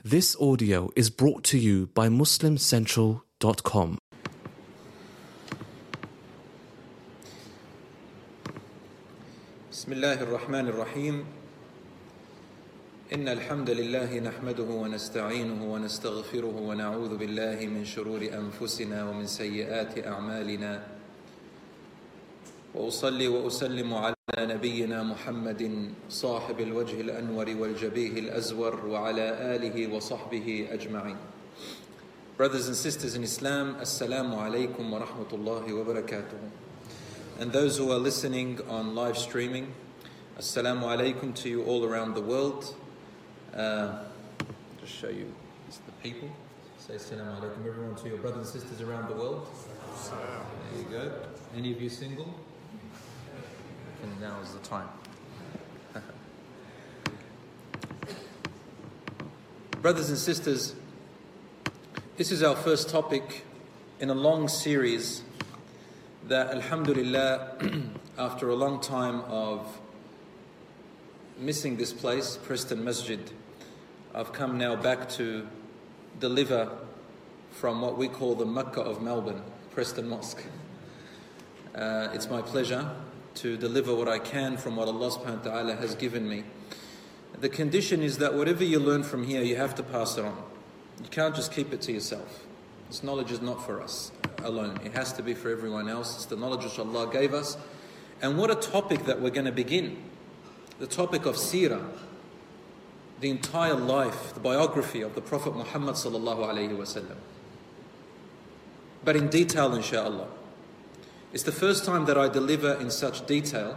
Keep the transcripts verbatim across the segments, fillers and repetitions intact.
This audio is brought to you by Muslim Central dot com. بسم الله الرحمن الرحيم إن الحمد لله نحمده ونستعينه ونستغفره ونعوذ بالله من شرور أنفسنا ومن سيئات أعمالنا وأصلي وأسلم على نبينا محمد صاحب الوجه الأنور والجبيه الأزور وعلى آله وصحبه أجمعين. Brothers and sisters in Islam, Assalamu alaikum wa rahmatullahi wa barakatuh. And those who are listening on live streaming, Assalamu alaikum to you all around the world. Uh, just show you it's the people. Say Assalamu alaikum everyone to your brothers and sisters around the world. There you go. Any of you single? And now is the time. Brothers and sisters, this is our first topic in a long series that, alhamdulillah, after a long time of missing this place, Preston Masjid, I've come now back to deliver from what we call the Mecca of Melbourne, Preston Mosque. Uh, it's my pleasure to deliver what I can from what Allah subhanahu wa ta'ala has given me. The condition is that whatever you learn from here, you have to pass it on. You can't just keep it to yourself. This knowledge is not for us alone. It has to be for everyone else. It's the knowledge which Allah gave us. And what a topic that we're going to begin. The topic of seerah. The entire life, the biography of the Prophet Muhammad sallallahu alayhi wa sallam. But in detail, inshaAllah. It's the first time that I deliver in such detail,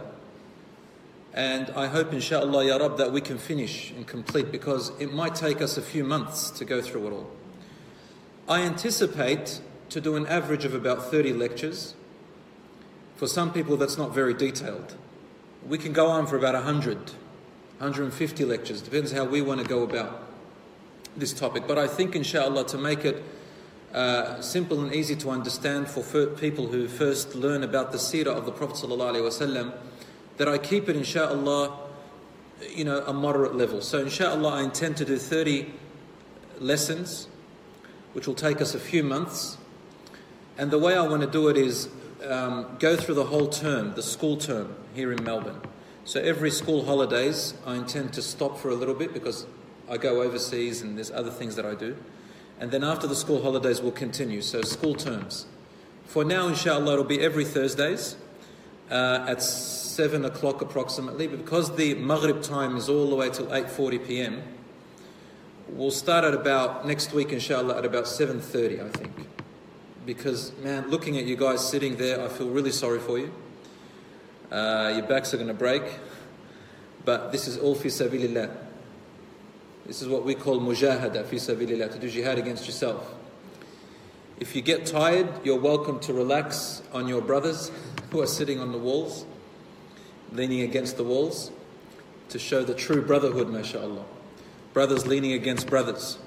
and I hope inshaAllah ya Rab that we can finish and complete, because it might take us a few months to go through it all. I anticipate to do an average of about thirty lectures. For some people that's not very detailed. We can go on for about one hundred, one hundred fifty lectures, depends how we want to go about this topic. But I think inshaAllah to make it Uh, simple and easy to understand for fir- people who first learn about the seerah of the Prophet ﷺ, that I keep it insha'Allah, you know, a moderate level. So insha'Allah I intend to do thirty lessons, which will take us a few months. And the way I want to do it is um, go through the whole term, the school term here in Melbourne. So every school holidays I intend to stop for a little bit, because I go overseas and there's other things that I do. And then after the school holidays we'll continue. So school terms. For now, inshallah, it'll be every Thursdays uh, at seven o'clock approximately. But because the Maghrib time is all the way till eight forty p.m, we'll start at about, next week inshallah, at about seven thirty, I think. Because, man, looking at you guys sitting there, I feel really sorry for you. Uh, your backs are going to break. But this is all fi sabilillah. This is what we call mujahada fi sabilillah, to do jihad against yourself. If you get tired, you're welcome to relax on your brothers who are sitting on the walls, leaning against the walls, to show the true brotherhood, mashallah. Brothers leaning against brothers.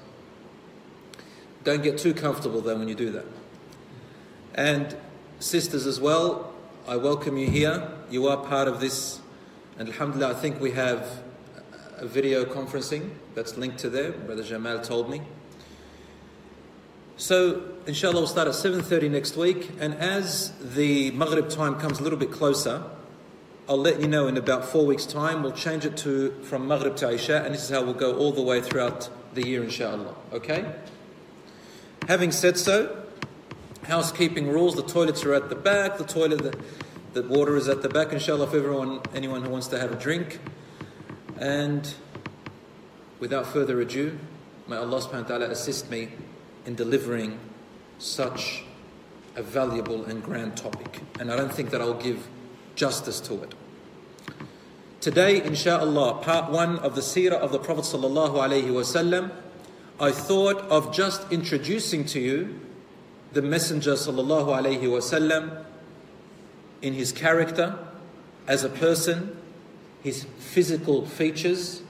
Don't get too comfortable though when you do that. And sisters as well, I welcome you here. You are part of this, and alhamdulillah, I think we have a video conferencing that's linked to there. Brother Jamal told me. So, inshallah, we'll start at seven thirty next week. And as the Maghrib time comes a little bit closer, I'll let you know in about four weeks' time. We'll change it to from Maghrib to Isha, and this is how we'll go all the way throughout the year, inshallah. Okay? Having said so, housekeeping rules: the toilets are at the back. The toilet, the, the water is at the back. Inshallah, for everyone, anyone who wants to have a drink. And without further ado, may Allah subhanahu wa ta'ala assist me in delivering such a valuable and grand topic. And I don't think that I'll give justice to it. Today, insha'Allah, part one of the seerah of the Prophet sallallahu alaihi wasallam, I thought of just introducing to you the Messenger sallallahu alaihi wasallam in his character as a person, his physical features,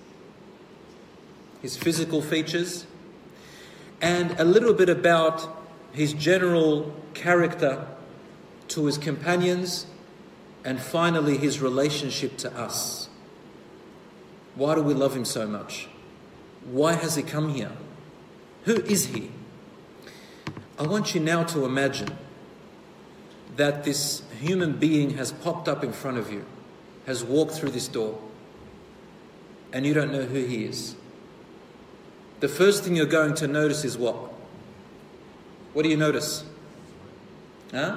his physical features, and a little bit about his general character to his companions, and finally his relationship to us. Why do we love him so much? Why has he come here? Who is he? I want you now to imagine that this human being has popped up in front of you, has walked through this door, and you don't know who he is. The first thing you're going to notice is what? What do you notice? Huh?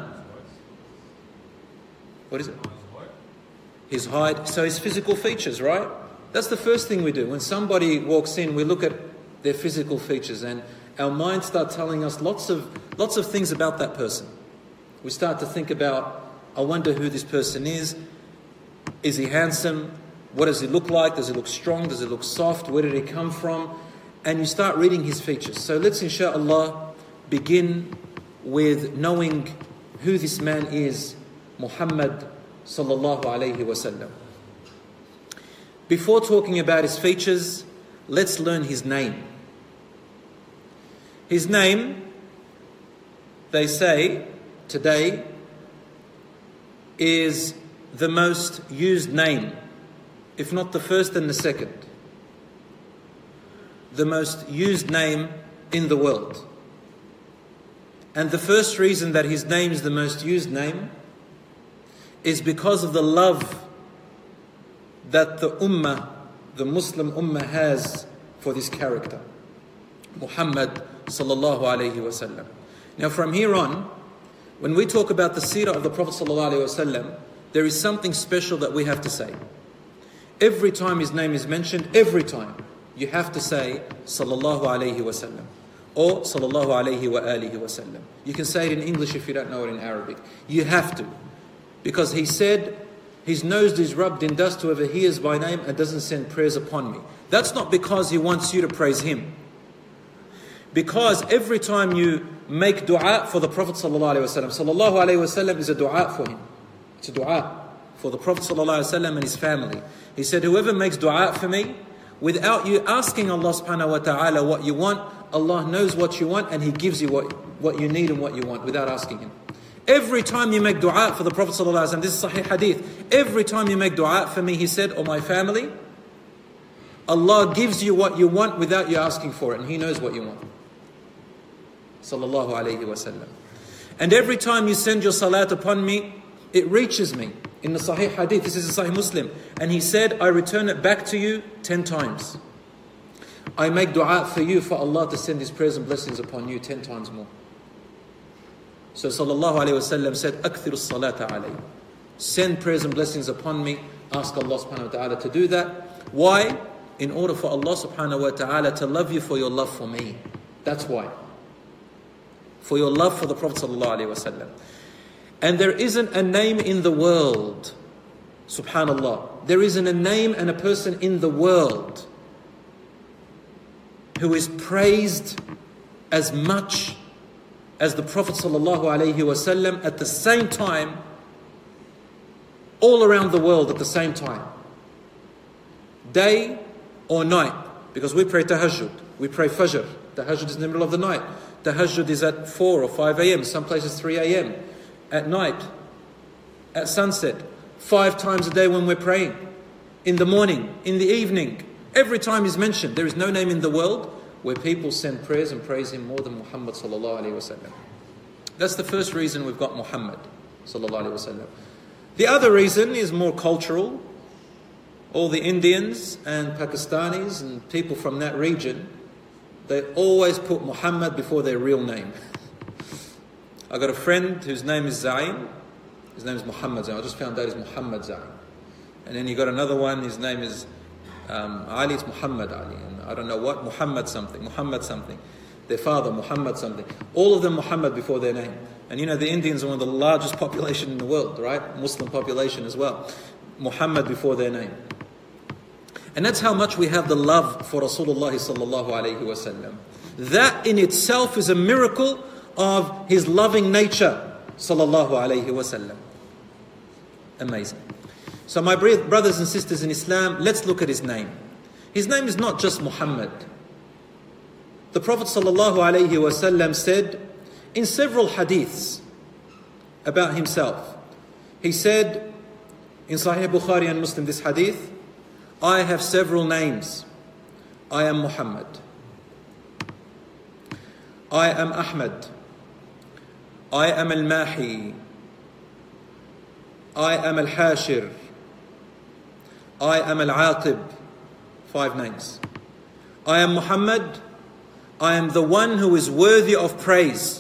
What is it? His height. So his physical features, right? That's the first thing we do. When somebody walks in, we look at their physical features and our minds start telling us lots of lots of things about that person. We start to think about, I wonder who this person is. Is he handsome? What does he look like? Does he look strong? Does he look soft? Where did he come from? And you start reading his features. So let's inshallah begin with knowing who this man is, Muhammad sallallahu alayhi wa sallam. Before talking about his features, let's learn his name. His name, they say today, is the most used name, if not the first and the second. The most used name in the world. And the first reason that his name is the most used name is because of the love that the ummah, the Muslim ummah has for this character, Muhammad sallallahu alayhi wa sallam. Now from here on, when we talk about the seerah of the Prophet sallallahu alayhi wa sallam, there is something special that we have to say. Every time his name is mentioned, every time, you have to say sallallahu alayhi wa sallam or sallallahu alayhi wa alihi wa sallam. You can say it in English if you don't know it in Arabic. You have to. Because he said, his nose is rubbed in dust whoever hears my name and doesn't send prayers upon me. That's not because he wants you to praise him. Because every time you make dua for the Prophet sallallahu alayhi wa sallam, sallallahu alayhi wa sallam is a dua for him. It's a dua for the Prophet sallallahu alayhi wa sallam and his family. He said, whoever makes dua for me, without you asking Allah subhanahu wa ta'ala what you want, Allah knows what you want and He gives you what, what you need and what you want without asking Him. Every time you make dua for the Prophet sallallahu alaihi wasallam, this is Sahih Hadith, every time you make dua for me, he said, or my family, Allah gives you what you want without you asking for it, and He knows what you want. Sallallahu alayhi wasallam. And every time you send your salat upon me, it reaches me. In the Sahih Hadith, this is a Sahih Muslim, and he said, I return it back to you ten times. I make dua for you for Allah to send His prayers and blessings upon you ten times more. So sallallahu alayhi wasallam said, Akthiru salata alayhi. Send prayers and blessings upon me. Ask Allah subhanahu wa ta'ala to do that. Why? In order for Allah subhanahu wa ta'ala to love you for your love for me. That's why. For your love for the Prophet sallallahu alayhi wasallam. And there isn't a name in the world, subhanallah, there isn't a name and a person in the world who is praised as much as the Prophet sallallahu alaihi wasallam at the same time, all around the world at the same time, day or night, because we pray tahajjud, we pray fajr. Tahajjud is in the middle of the night. Tahajjud is at four or five a.m., some places three a.m. At night, at sunset, five times a day when we're praying, in the morning, in the evening, every time is mentioned. There is no name in the world where people send prayers and praise him more than Muhammad sallallahu alaihi wasallam. That's the first reason we've got Muhammad sallallahu alaihi wasallam. The other reason is more cultural. All the Indians and Pakistanis and people from that region, they always put Muhammad before their real name. I got a friend whose name is Zain. His name is Muhammad Zain. I just found out he's Muhammad Zain. And then you got another one, his name is um, Ali, it's Muhammad Ali. And I don't know what, Muhammad something, Muhammad something. Their father, Muhammad something. All of them Muhammad before their name. And you know, the Indians are one of the largest population in the world, right? Muslim population as well. Muhammad before their name. And that's how much we have the love for Rasulullah sallallahu alayhi wa sallam. That in itself is a miracle of his loving nature, sallallahu alayhi wa sallam. Amazing. So my brothers and sisters in Islam, let's look at his name. His name is not just Muhammad. The Prophet sallallahu alayhi wa sallam said in several hadiths about himself. He said in Sahih Bukhari and Muslim, this hadith, I have several names. I am Muhammad. I am Ahmad. I am Al-Mahi. I am Al-Hashir. I am Al-Aqib. Five names. I am Muhammad. I am the one who is worthy of praise.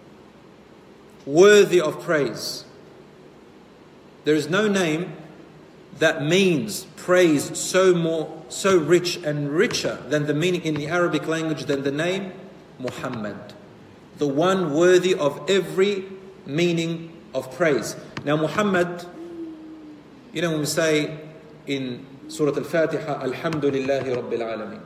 Worthy of praise. There is no name that means praise so more, so rich and richer than the meaning in the Arabic language than the name Muhammad. The one worthy of every meaning of praise. Now Muhammad, you know when we say in Surah Al-Fatiha, Alhamdulillahi Rabbil Alameen.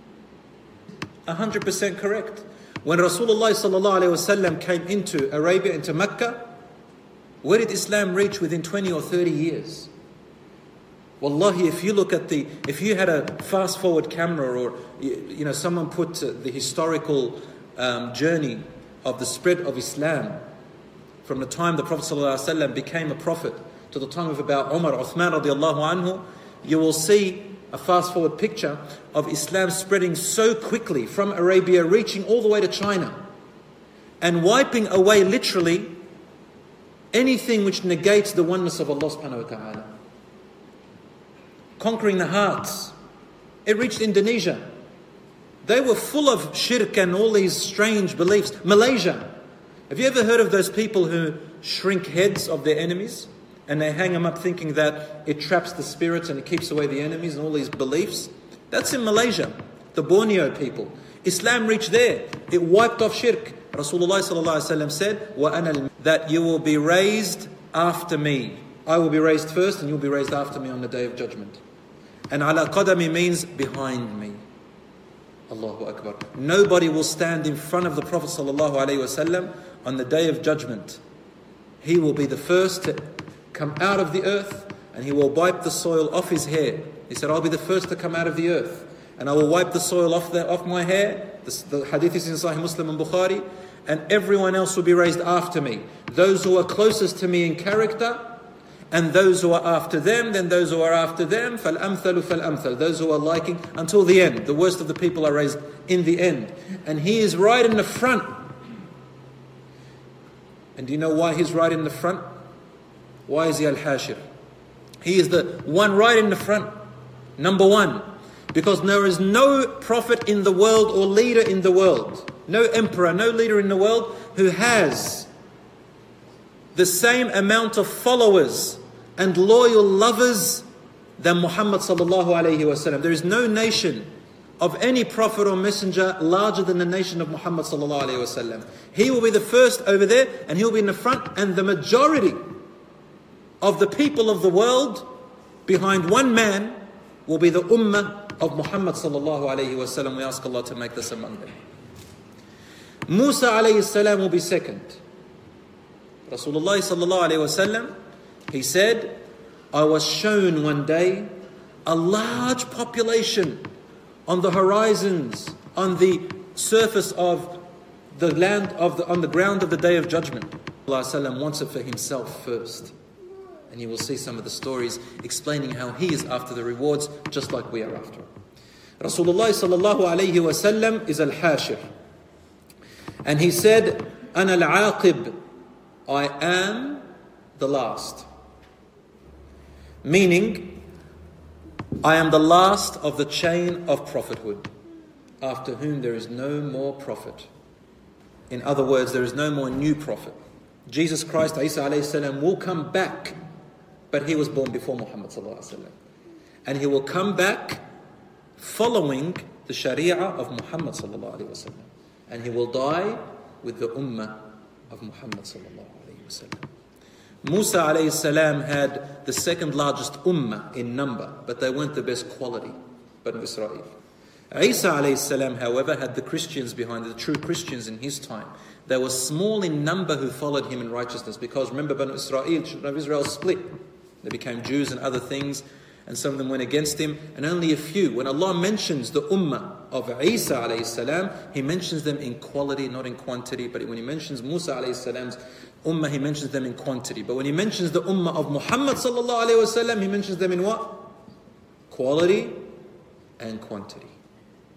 one hundred percent correct. When Rasulullah sallallahu alayhi wasallam came into Arabia, into Mecca, where did Islam reach within twenty or thirty years? Wallahi, if you look at the, if you had a fast forward camera or, you know, someone put uh, the historical um, journey of the spread of Islam from the time the Prophet ﷺ became a prophet to the time of about Umar, Uthman radiallahu anhu, you will see a fast forward picture of Islam spreading so quickly from Arabia, reaching all the way to China and wiping away literally anything which negates the oneness of Allah subhanahu wa ta'ala. Conquering the hearts. It reached Indonesia. They were full of shirk and all these strange beliefs. Malaysia. Have you ever heard of those people who shrink heads of their enemies? And they hang them up thinking that it traps the spirits and it keeps away the enemies and all these beliefs? That's in Malaysia. The Borneo people. Islam reached there. It wiped off shirk. Rasulullah sallallahu alaihi wasallam said, وَأَنَا that you will be raised after me. I will be raised first and you'll be raised after me on the day of judgment. And ala qadami means behind me. Allahu Akbar. Nobody will stand in front of the Prophet sallallahu alaihi wasallam on the day of judgment. He will be the first to come out of the earth and he will wipe the soil off his hair. He said, I'll be the first to come out of the earth and I will wipe the soil off, the, off my hair. The, the hadith is in Sahih Muslim and Bukhari. And everyone else will be raised after me. Those who are closest to me in character, and those who are after them, then those who are after them, فَالْأَمْثَلُ فَالْأَمْثَلُ those who are liking, until the end. The worst of the people are raised in the end. And he is right in the front. And do you know why he's right in the front? Why is he Al-Hashir? He is the one right in the front. Number one. Because there is no prophet in the world or leader in the world, no emperor, no leader in the world who has the same amount of followers and loyal lovers than Muhammad sallallahu alayhi wasallam. There is no nation of any prophet or messenger larger than the nation of Muhammad sallallahu alayhi wasallam. He will be the first over there and he'll be in the front, and the majority of the people of the world behind one man will be the ummah of Muhammad sallallahu alayhi wasallam. We ask Allah to make this among them. Musa alayhi salam will be second. Rasulullah sallallahu alayhi wasallam, he said, I was shown one day a large population on the horizons, on the surface of the land of the, on the ground of the Day of Judgment. Rasulullah wants it for himself first. And you will see some of the stories explaining how he is after the rewards, just like we are after. Rasulullah sallallahu alayhi wasallam is al-Hashir. And he said, Ana al-Aqib, I am the last. Meaning, I am the last of the chain of prophethood, after whom there is no more prophet. In other words, there is no more new prophet. Jesus Christ, Isa alayhi salam, will come back, but he was born before Muhammad sallallahu alayhi wasallam. And he will come back following the Sharia of Muhammad sallallahu alayhi wasallam. And he will die with the ummah of Muhammad sallallahu alayhi wasallam. Musa alayhi salam had the second largest ummah in number, but they weren't the best quality, Banu Israel. Isa alayhi salam, however, had the Christians behind, the true Christians in his time. They were small in number who followed him in righteousness, because remember, Banu Israel, children of Israel split. They became Jews and other things, and some of them went against him, and only a few. When Allah mentions the ummah of Isa alayhi salam, He mentions them in quality, not in quantity. But when He mentions Musa alayhi salam's ummah, He mentions them in quantity. But when He mentions the ummah of Muhammad sallallahu alayhi wasallam, He mentions them in what? Quality and quantity.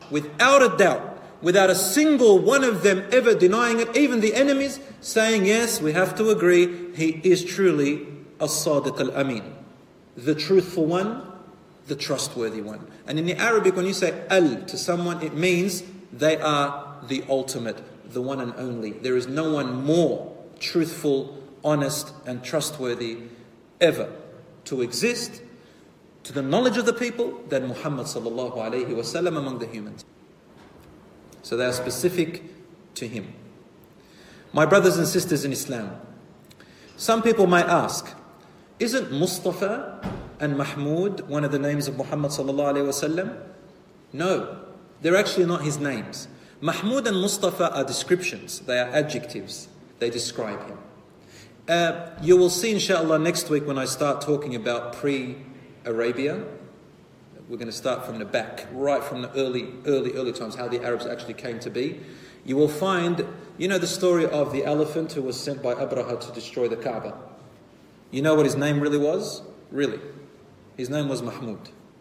without a doubt, without a single one of them ever denying it, even the enemies saying, yes, we have to agree, he is truly as-sadiq al-amin, the truthful one, the trustworthy one. And in the Arabic, when you say al to someone, it means they are the ultimate, the one and only. There is no one more truthful, honest and trustworthy ever to exist to the knowledge of the people than Muhammad sallallahu alayhi wasallam among the humans. So they are specific to him. My brothers and sisters in Islam, some people might ask, isn't Mustafa and Mahmud one of the names of Muhammad sallallahu alayhi wasallam? No, they're actually not his names. Mahmud and Mustafa are descriptions, they are adjectives, they describe him. Uh, you will see inshallah next week when I start talking about pre-Arabia. We're going to start from the back, right from the early, early, early times, how the Arabs actually came to be. You will find, you know the story of the elephant who was sent by Abraha to destroy the Kaaba. You know what his name really was? Really. His name was Mahmud.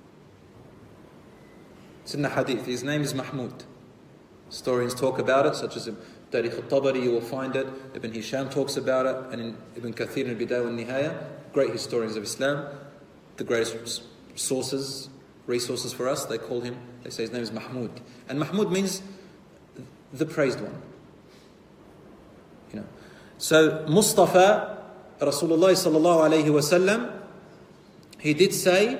It's in the hadith. His name is Mahmud. Historians talk about it, such as in Tarikh al-Tabari, you will find it. Ibn Hisham talks about it, and in Ibn Kathir in Bidayah al-Nihaya, great historians of Islam, the greatest sources, resources for us, they call him, they say his name is Mahmud. And Mahmud means the praised one. You know. So Mustafa, Rasulullah sallallahu alayhi wa sallam, he did say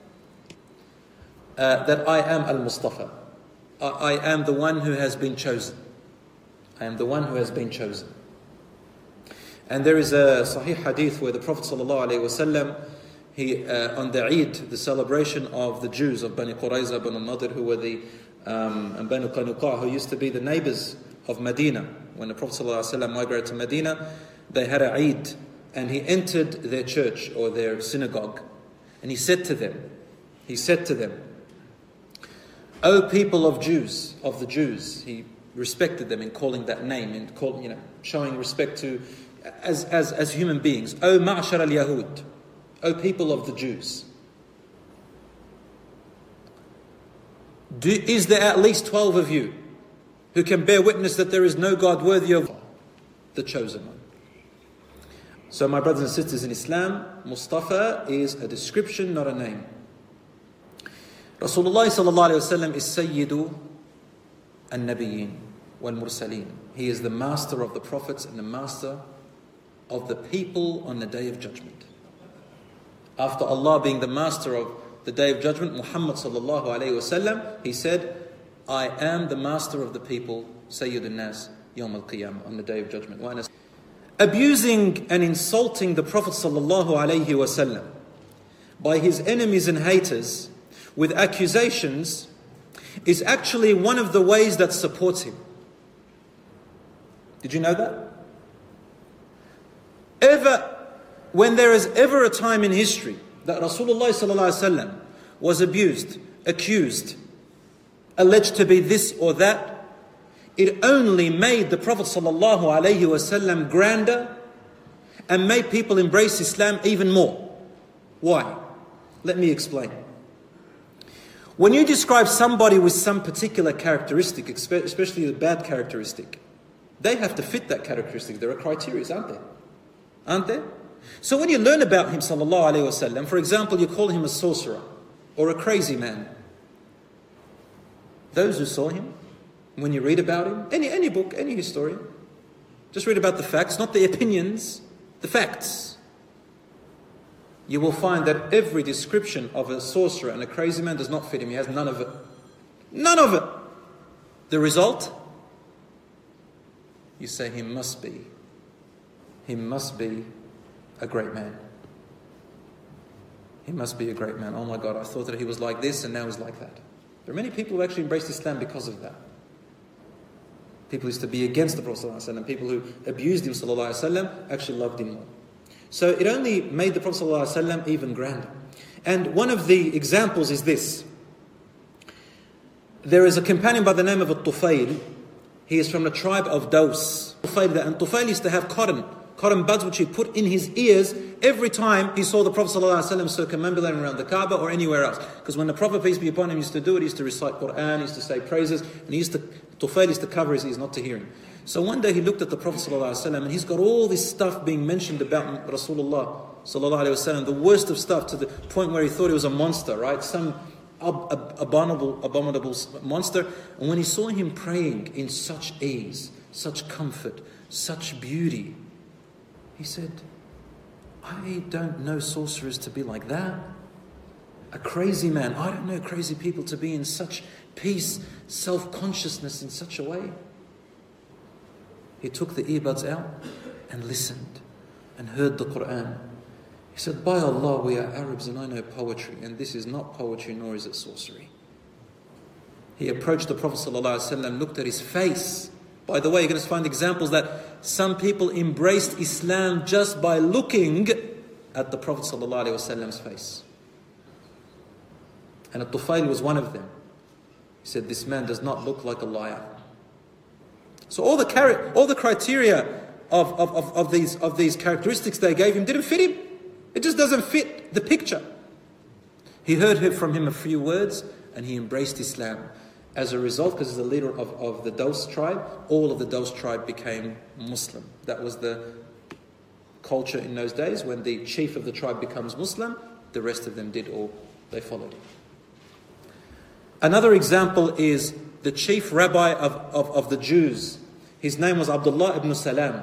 uh, that I am al-Mustafa. I, I am the one who has been chosen. I am the one who has been chosen. And there is a Sahih hadith where the Prophet sallallahu alayhi wa sallam, he, uh, on the Eid, the celebration of the Jews of Bani Qurayza, Bani Nadir, who were the, um, and Bani Qanuqa, who used to be the neighbors of Medina. When the Prophet ﷺ migrated to Medina, they had a Eid, and he entered their church or their synagogue, and he said to them, he said to them, O people of Jews, of the Jews, he respected them in calling that name, in call, you know, showing respect to, as, as, as human beings. O ma'ashar al-Yahud, O people of the Jews, do, is there at least twelve of you who can bear witness that there is no God worthy of the chosen one? So my brothers and sisters in Islam, Mustafa is a description, not a name. Rasulullah sallallahu alayhi wa sallam is Sayyidu al-Nabiyyin wal-Mursaleen. He is the master of the prophets and the master of the people on the day of judgment. After Allah being the master of the day of judgment, Muhammad sallallahu alayhi wa sallam, he said, I am the master of the people, Sayyid al-Nas, Yawm al-Qiyamah, on the day of judgment. Abusing and insulting the Prophet sallallahu alayhi wa sallam by his enemies and haters with accusations is actually one of the ways that supports him. Did you know that? Ever, when there is ever a time in history that Rasulullah sallallahu alaihi wasallam was abused, accused, alleged to be this or that, it only made the Prophet sallallahu alaihi wasallam grander and made people embrace Islam even more. Why? Let me explain. When you describe somebody with some particular characteristic, especially a bad characteristic, they have to fit that characteristic. There are criteria, aren't there? Aren't there? So when you learn about him, sallallahu alayhi wasallam, for example, you call him a sorcerer or a crazy man. Those who saw him, when you read about him, any, any book, any historian, just read about the facts, not the opinions, the facts. You will find that every description of a sorcerer and a crazy man does not fit him. He has none of it. None of it. The result? You say he must be. He must be a great man. He must be a great man. Oh my God, I thought that he was like this and now he's like that. There are many people who actually embraced Islam because of that. People who used to be against the Prophet ﷺ, people who abused him ﷺ, actually loved him more. So it only made the Prophet ﷺ even grander. And one of the examples is this. There is a companion by the name of Al-Tufayl. He is from the tribe of Daws. And Tufayl used to have cotton, cotton buds which he put in his ears every time he saw the Prophet ﷺ circumambulating around the Kaaba or anywhere else. Because when the Prophet, peace be upon him, used to do it, he used to recite Quran, he used to say praises, and he used to, Tufail used to cover his ears not to hear him. So one day he looked at the Prophet ﷺ and he's got all this stuff being mentioned about Rasulullah sallallahu alaihi wasallam, the worst of stuff, to the point where he thought he was a monster, right? Some ab- ab- abominable, abominable monster. And when he saw him praying in such ease, such comfort, such beauty, he said, I don't know sorcerers to be like that. A crazy man. I don't know crazy people to be in such peace, self-consciousness in such a way. He took the earbuds out and listened and heard the Quran. He said, by Allah, we are Arabs and I know poetry, and this is not poetry nor is it sorcery. He approached the Prophet ﷺ, looked at his face. By the way, you're going to find examples that some people embraced Islam just by looking at the Prophet ﷺ's face. And Tufail was one of them. He said, this man does not look like a liar. So all the char- all the criteria of, of, of, of, these, of these characteristics they gave him didn't fit him. It just doesn't fit the picture. He heard from him a few words and he embraced Islam. As a result, because he's the leader of, of the Daws tribe, all of the Daws tribe became Muslim. That was the culture in those days. When the chief of the tribe becomes Muslim, the rest of them did, or they followed him. Another example is the chief rabbi of, of, of the Jews. His name was Abdullah ibn Salam.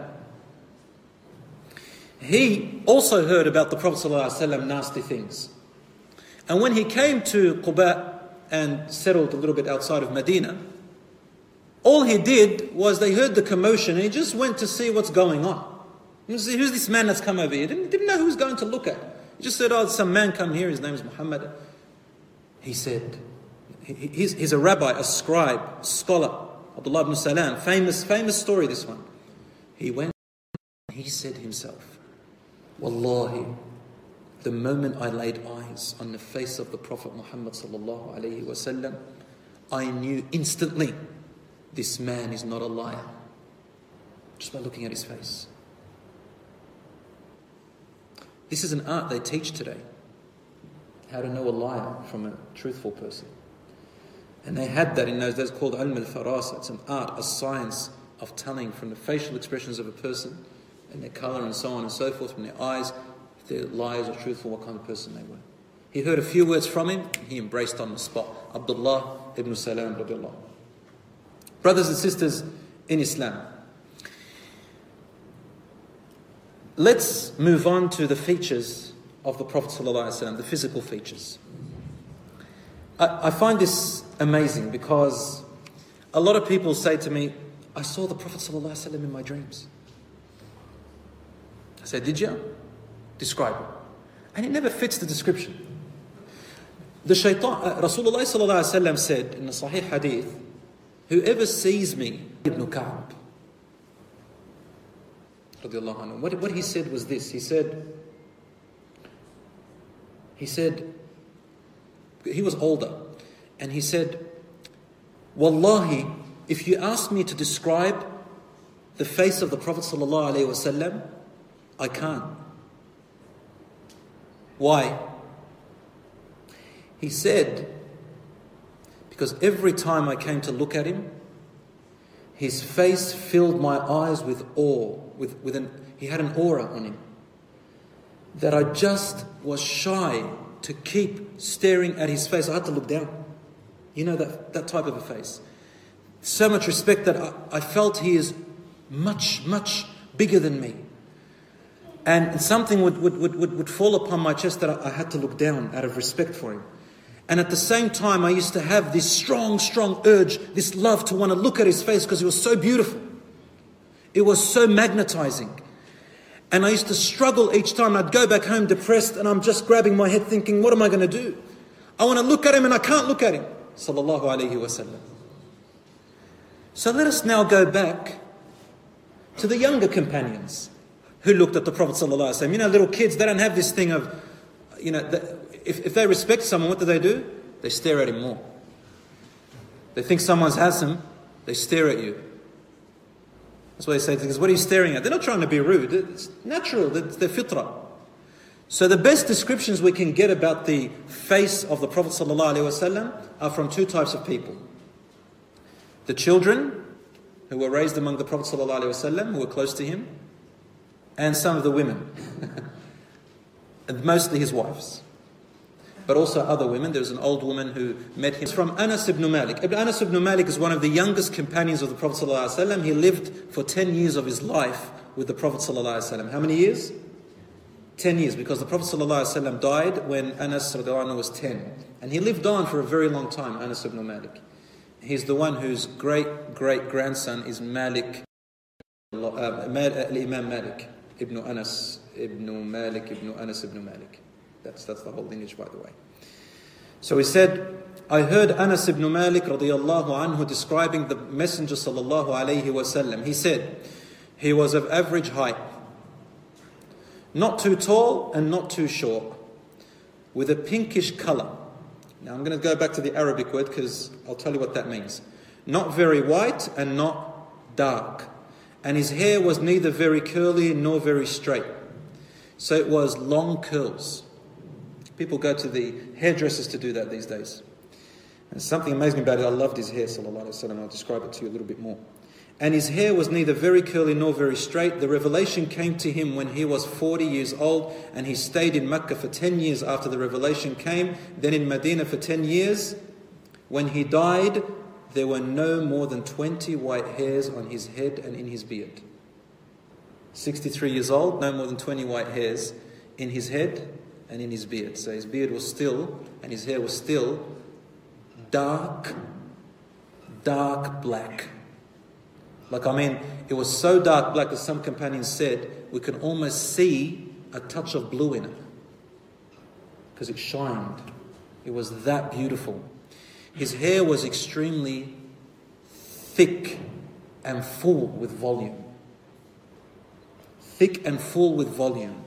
He also heard about the Prophet ﷺ nasty things. And when he came to Quba and settled a little bit outside of Medina, all he did was they heard the commotion and he just went to see what's going on. You see, who's this man that's come over here? Didn't, didn't know who he was going to look at. He just said, oh, some man come here, his name is Muhammad. He said, he, he's, he's a rabbi, a scribe, scholar, Abdullah ibn Salam, famous, famous story this one. He went and he said himself, Wallahi, the moment I laid eyes on the face of the Prophet Muhammad sallallahu alaihi wasallam, I knew instantly this man is not a liar, just by looking at his face. This is an art they teach today, how to know a liar from a truthful person. And they had that in those days called ilm al-farasa. It's an art, a science of telling from the facial expressions of a person and their colour and so on and so forth, from their eyes, if they're liars or truthful, what kind of person they were. He heard a few words from him, and he embraced on the spot. Abdullah ibn Salam radiallahu. Brothers and sisters in Islam, let's move on to the features of the Prophet ﷺ, the physical features. I, I find this amazing because a lot of people say to me, I saw the Prophet ﷺ in my dreams. I said, did you? Describe it. And it never fits the description. The shaitan, uh, Rasulullah ﷺ said in the Sahih Hadith, whoever sees me, Ibn Ka'b, what, what he said was this. He said, he said, he was older, and he said, Wallahi, if you ask me to describe the face of the Prophet sallallahu alaihi wasallam, I can't. Why? He said, because every time I came to look at him, his face filled my eyes with awe. With, with an, he had an aura on him that I just was shy to keep staring at his face. I had to look down. You know, that, that type of a face. So much respect that I, I felt he is much, much bigger than me. And something would, would, would, would fall upon my chest that I, I had to look down out of respect for him. And at the same time, I used to have this strong, strong urge, this love to want to look at his face because he was so beautiful. It was so magnetizing. And I used to struggle each time. I'd go back home depressed and I'm just grabbing my head thinking, what am I going to do? I want to look at him and I can't look at him. Sallallahu alayhi wasallam. So let us now go back to the younger companions who looked at the Prophet sallallahu alaihi wasallam. You know, little kids, they don't have this thing of, you know, if, if they respect someone, what do they do? They stare at him more. They think someone's handsome, they stare at you. That's why they say things, what are you staring at? They're not trying to be rude. It's natural. It's their fitrah. So the best descriptions we can get about the face of the Prophet ﷺ are from two types of people. The children who were raised among the Prophet ﷺ, who were close to him, and some of the women, and mostly his wives. But also other women. There's an old woman who met him. It's from Anas ibn Malik. Ibn Anas ibn Malik is one of the youngest companions of the Prophet ﷺ. He lived for ten years of his life with the Prophet ﷺ. How many years? ten years, because the Prophet ﷺ died when Anas was ten. And he lived on for a very long time, Anas ibn Malik. He's the one whose great-great-grandson is Malik, uh, Imam Malik, Ibn Anas, Ibn Malik, Ibn Anas ibn Malik. That's, that's the whole lineage, by the way. So he said, I heard Anas ibn Malik radiyallahu anhu describing the Messenger sallallahu alayhi wasallam. He said, he was of average height, not too tall and not too short, with a pinkish color. Now I'm going to go back to the Arabic word because I'll tell you what that means. Not very white and not dark. And his hair was neither very curly nor very straight. So it was long curls. People go to the hairdressers to do that these days. And something amazing about it, I loved his hair, sallallahu alayhi wa sallam. I'll describe it to you a little bit more. And his hair was neither very curly nor very straight. The revelation came to him when he was forty years old, and he stayed in Mecca for ten years after the revelation came, then in Medina for ten years. When he died, there were no more than twenty white hairs on his head and in his beard. sixty-three years old, no more than twenty white hairs in his head and in his beard. So his beard was still, and his hair was still dark, dark black. Like, I mean, it was so dark black that some companions said we could almost see a touch of blue in it. Because it shined. It was that beautiful. His hair was extremely thick and full with volume. Thick and full with volume.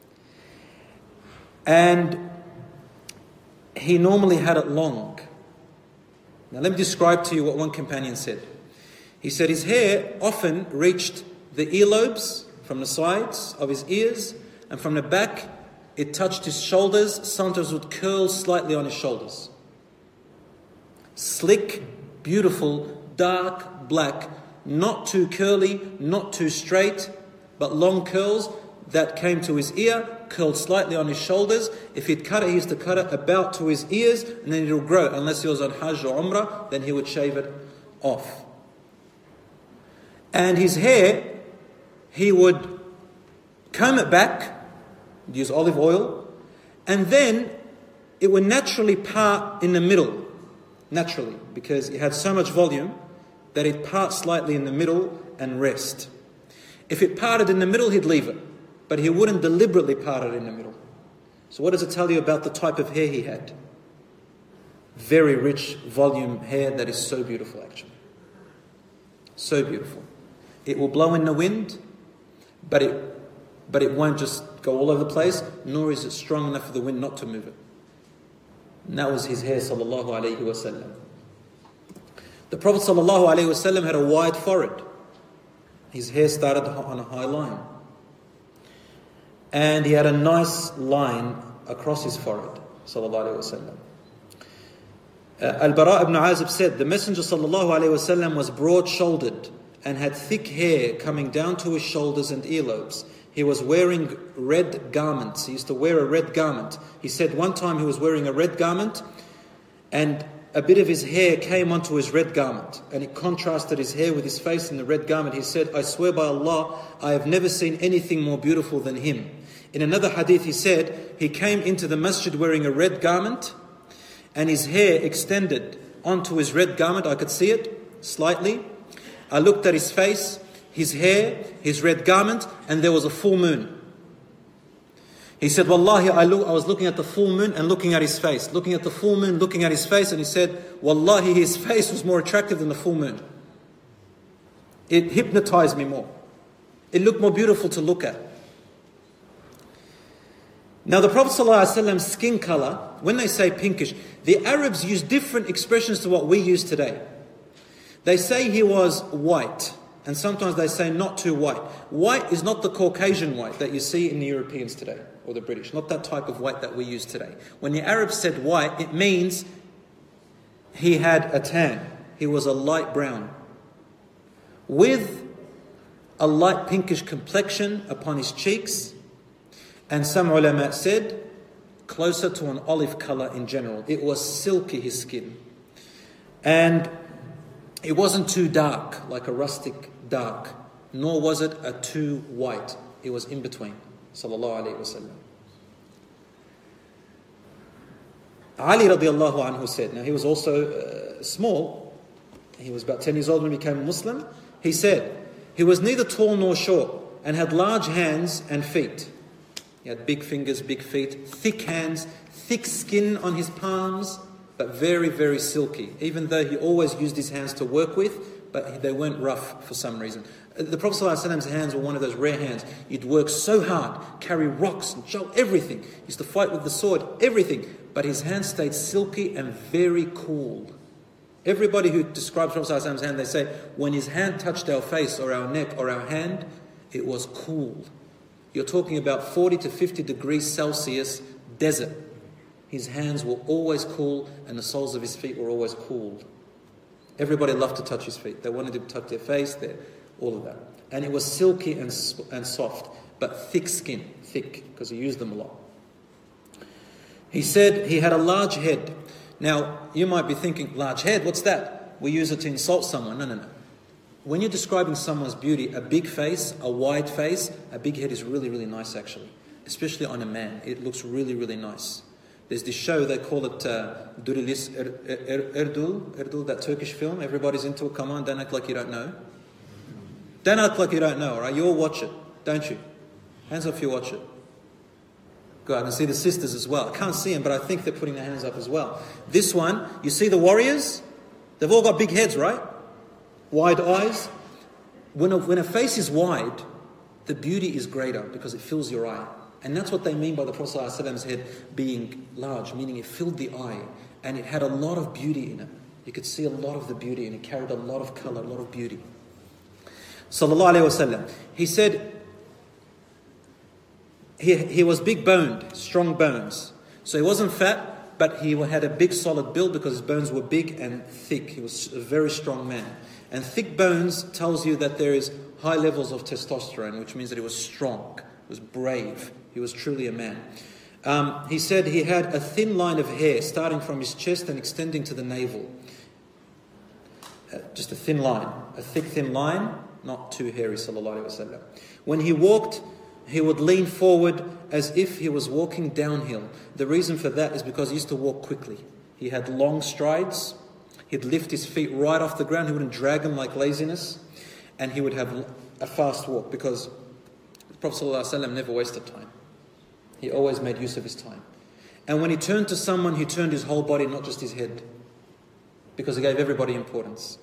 And he normally had it long. Now let me describe to you what one companion said. He said his hair often reached the earlobes from the sides of his ears, and from the back it touched his shoulders. Sometimes would curl slightly on his shoulders. Slick, beautiful, dark, black, not too curly, not too straight, but long curls that came to his ear, curled slightly on his shoulders. If he'd cut it, he used to cut it about to his ears, and then it'll grow. Unless he was on Hajj or Umrah, then he would shave it off. And his hair, he would comb it back, use olive oil, and then it would naturally part in the middle. Naturally, because it had so much volume that it part slightly in the middle and rest. If it parted in the middle, he'd leave it. But he wouldn't deliberately part it in the middle. So what does it tell you about the type of hair he had? Very rich volume hair that is so beautiful, actually. So beautiful. It will blow in the wind, but it but it won't just go all over the place, nor is it strong enough for the wind not to move it. And that was his hair, sallallahu alayhi wa sallam. The Prophet sallallahu alayhi wa sallam had a wide forehead. His hair started on a high line. And he had a nice line across his forehead, sallallahu alayhi wa sallam. Uh, Al-Bara ibn Azib said, the Messenger sallallahu alayhi wa sallam was broad-shouldered and had thick hair coming down to his shoulders and earlobes. He was wearing red garments. He used to wear a red garment. He said one time he was wearing a red garment and a bit of his hair came onto his red garment and it contrasted his hair with his face in the red garment. He said, I swear by Allah, I have never seen anything more beautiful than him. In another hadith he said, he came into the masjid wearing a red garment and his hair extended onto his red garment. I could see it slightly. I looked at his face, his hair, his red garment, and there was a full moon. He said, Wallahi, I, look, I was looking at the full moon and looking at his face. Looking at the full moon, looking at his face, and he said, Wallahi, his face was more attractive than the full moon. It hypnotized me more. It looked more beautiful to look at. Now the Prophet ﷺ's skin color, when they say pinkish, the Arabs use different expressions to what we use today. They say he was white. And sometimes they say not too white. White is not the Caucasian white that you see in the Europeans today, or the British. Not that type of white that we use today. When the Arabs said white, it means he had a tan. He was a light brown, with a light pinkish complexion upon his cheeks. And some ulama said, closer to an olive color in general. It was silky, his skin. And it wasn't too dark, like a rustic dark, nor was it a too white. It was in between. Sallallahu alayhi wa sallam. Ali radiallahu anhu said, now he was also uh, small. He was about ten years old when he became a Muslim. He said, he was neither tall nor short and had large hands and feet. He had big fingers, big feet, thick hands, thick skin on his palms, but very, very silky. Even though he always used his hands to work with, but they weren't rough for some reason. The Prophet ﷺ's hands were one of those rare hands. He'd work so hard, carry rocks and show everything. He used to fight with the sword, everything. But his hands stayed silky and very cool. Everybody who describes Prophet ﷺ's hand, they say, when his hand touched our face or our neck or our hand, it was cool. You're talking about forty to fifty degrees Celsius desert. His hands were always cool and the soles of his feet were always cool. Everybody loved to touch his feet. They wanted to touch their face, their, all of that. And it was silky and, and soft, but thick skin, thick, because he used them a lot. He said he had a large head. Now, you might be thinking, large head, what's that? We use it to insult someone. No, no, no. When you're describing someone's beauty, a big face, a wide face, a big head is really, really nice actually. Especially on a man. It looks really, really nice. There's this show, they call it uh, Durilis er, er, Erdul, Erdul, that Turkish film. Everybody's into it. Come on, don't act like you don't know. Don't act like you don't know, all right? You all watch it, don't you? Hands up if you watch it. Go out and see the sisters as well. I can't see them, but I think they're putting their hands up as well. This one, you see the warriors? They've all got big heads, right? Wide eyes. When a, when a face is wide, the beauty is greater because it fills your eye. And that's what they mean by the Prophet ﷺ's head being large, meaning it filled the eye and it had a lot of beauty in it. You could see a lot of the beauty and it carried a lot of color, a lot of beauty. Sallallahu alayhi wa sallam. He said, he, he was big boned, strong bones. So he wasn't fat, but he had a big solid build because his bones were big and thick. He was a very strong man. And thick bones tells you that there is high levels of testosterone, which means that he was strong, he was brave, he was truly a man. Um, he said he had a thin line of hair starting from his chest and extending to the navel. Uh, just a thin line, a thick thin line, not too hairy, sallallahu alayhi wa sallam. When he walked, he would lean forward as if he was walking downhill. The reason for that is because he used to walk quickly. He had long strides. He'd lift his feet right off the ground. He wouldn't drag them like laziness. And he would have a fast walk because the Prophet ﷺ never wasted time. He always made use of his time. And when he turned to someone, he turned his whole body, not just his head, because he gave everybody importance.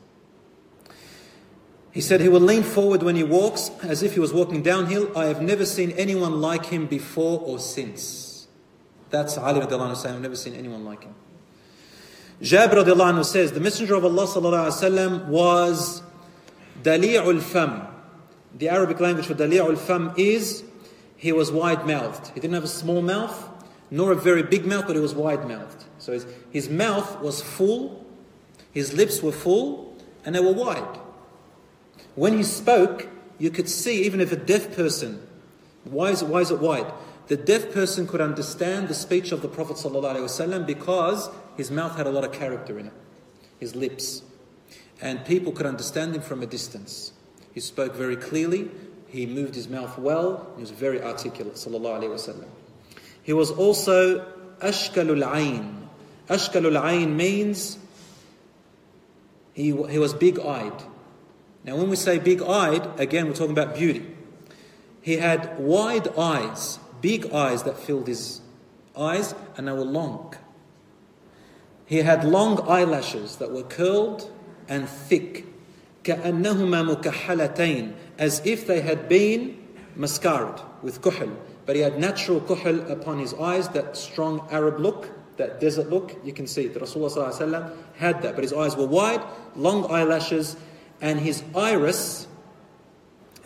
He said he will lean forward when he walks as if he was walking downhill. I have never seen anyone like him before or since. That's Ali radiallahu anhu saying, I've never seen anyone like him. Jabir radiallahu anhu says, the Messenger of Allah sallallahu alayhi wa sallam was dali'ul fam. The Arabic language for dali'ul fam is, he was wide-mouthed. He didn't have a small mouth, nor a very big mouth, but he was wide-mouthed. So his, his mouth was full, his lips were full, and they were wide. When he spoke, you could see, even if a deaf person, why is it, why is it wide? The deaf person could understand the speech of the Prophet ﷺ because his mouth had a lot of character in it, his lips. And people could understand him from a distance. He spoke very clearly, he moved his mouth well, he was very articulate, ﷺ. He was also ashkalul ayn. Ashkalul ayn means he, he was big-eyed. Now when we say big-eyed, again we're talking about beauty. He had wide eyes, big eyes that filled his eyes, and they were long. He had long eyelashes that were curled and thick, كَأَنَّهُمَا مُكَحَّلَتَيْن, as if they had been mascaraed with kuhl. But he had natural kuhl upon his eyes, that strong Arab look, that desert look. You can see that Rasulullah ﷺ had that, but his eyes were wide, long eyelashes, and his iris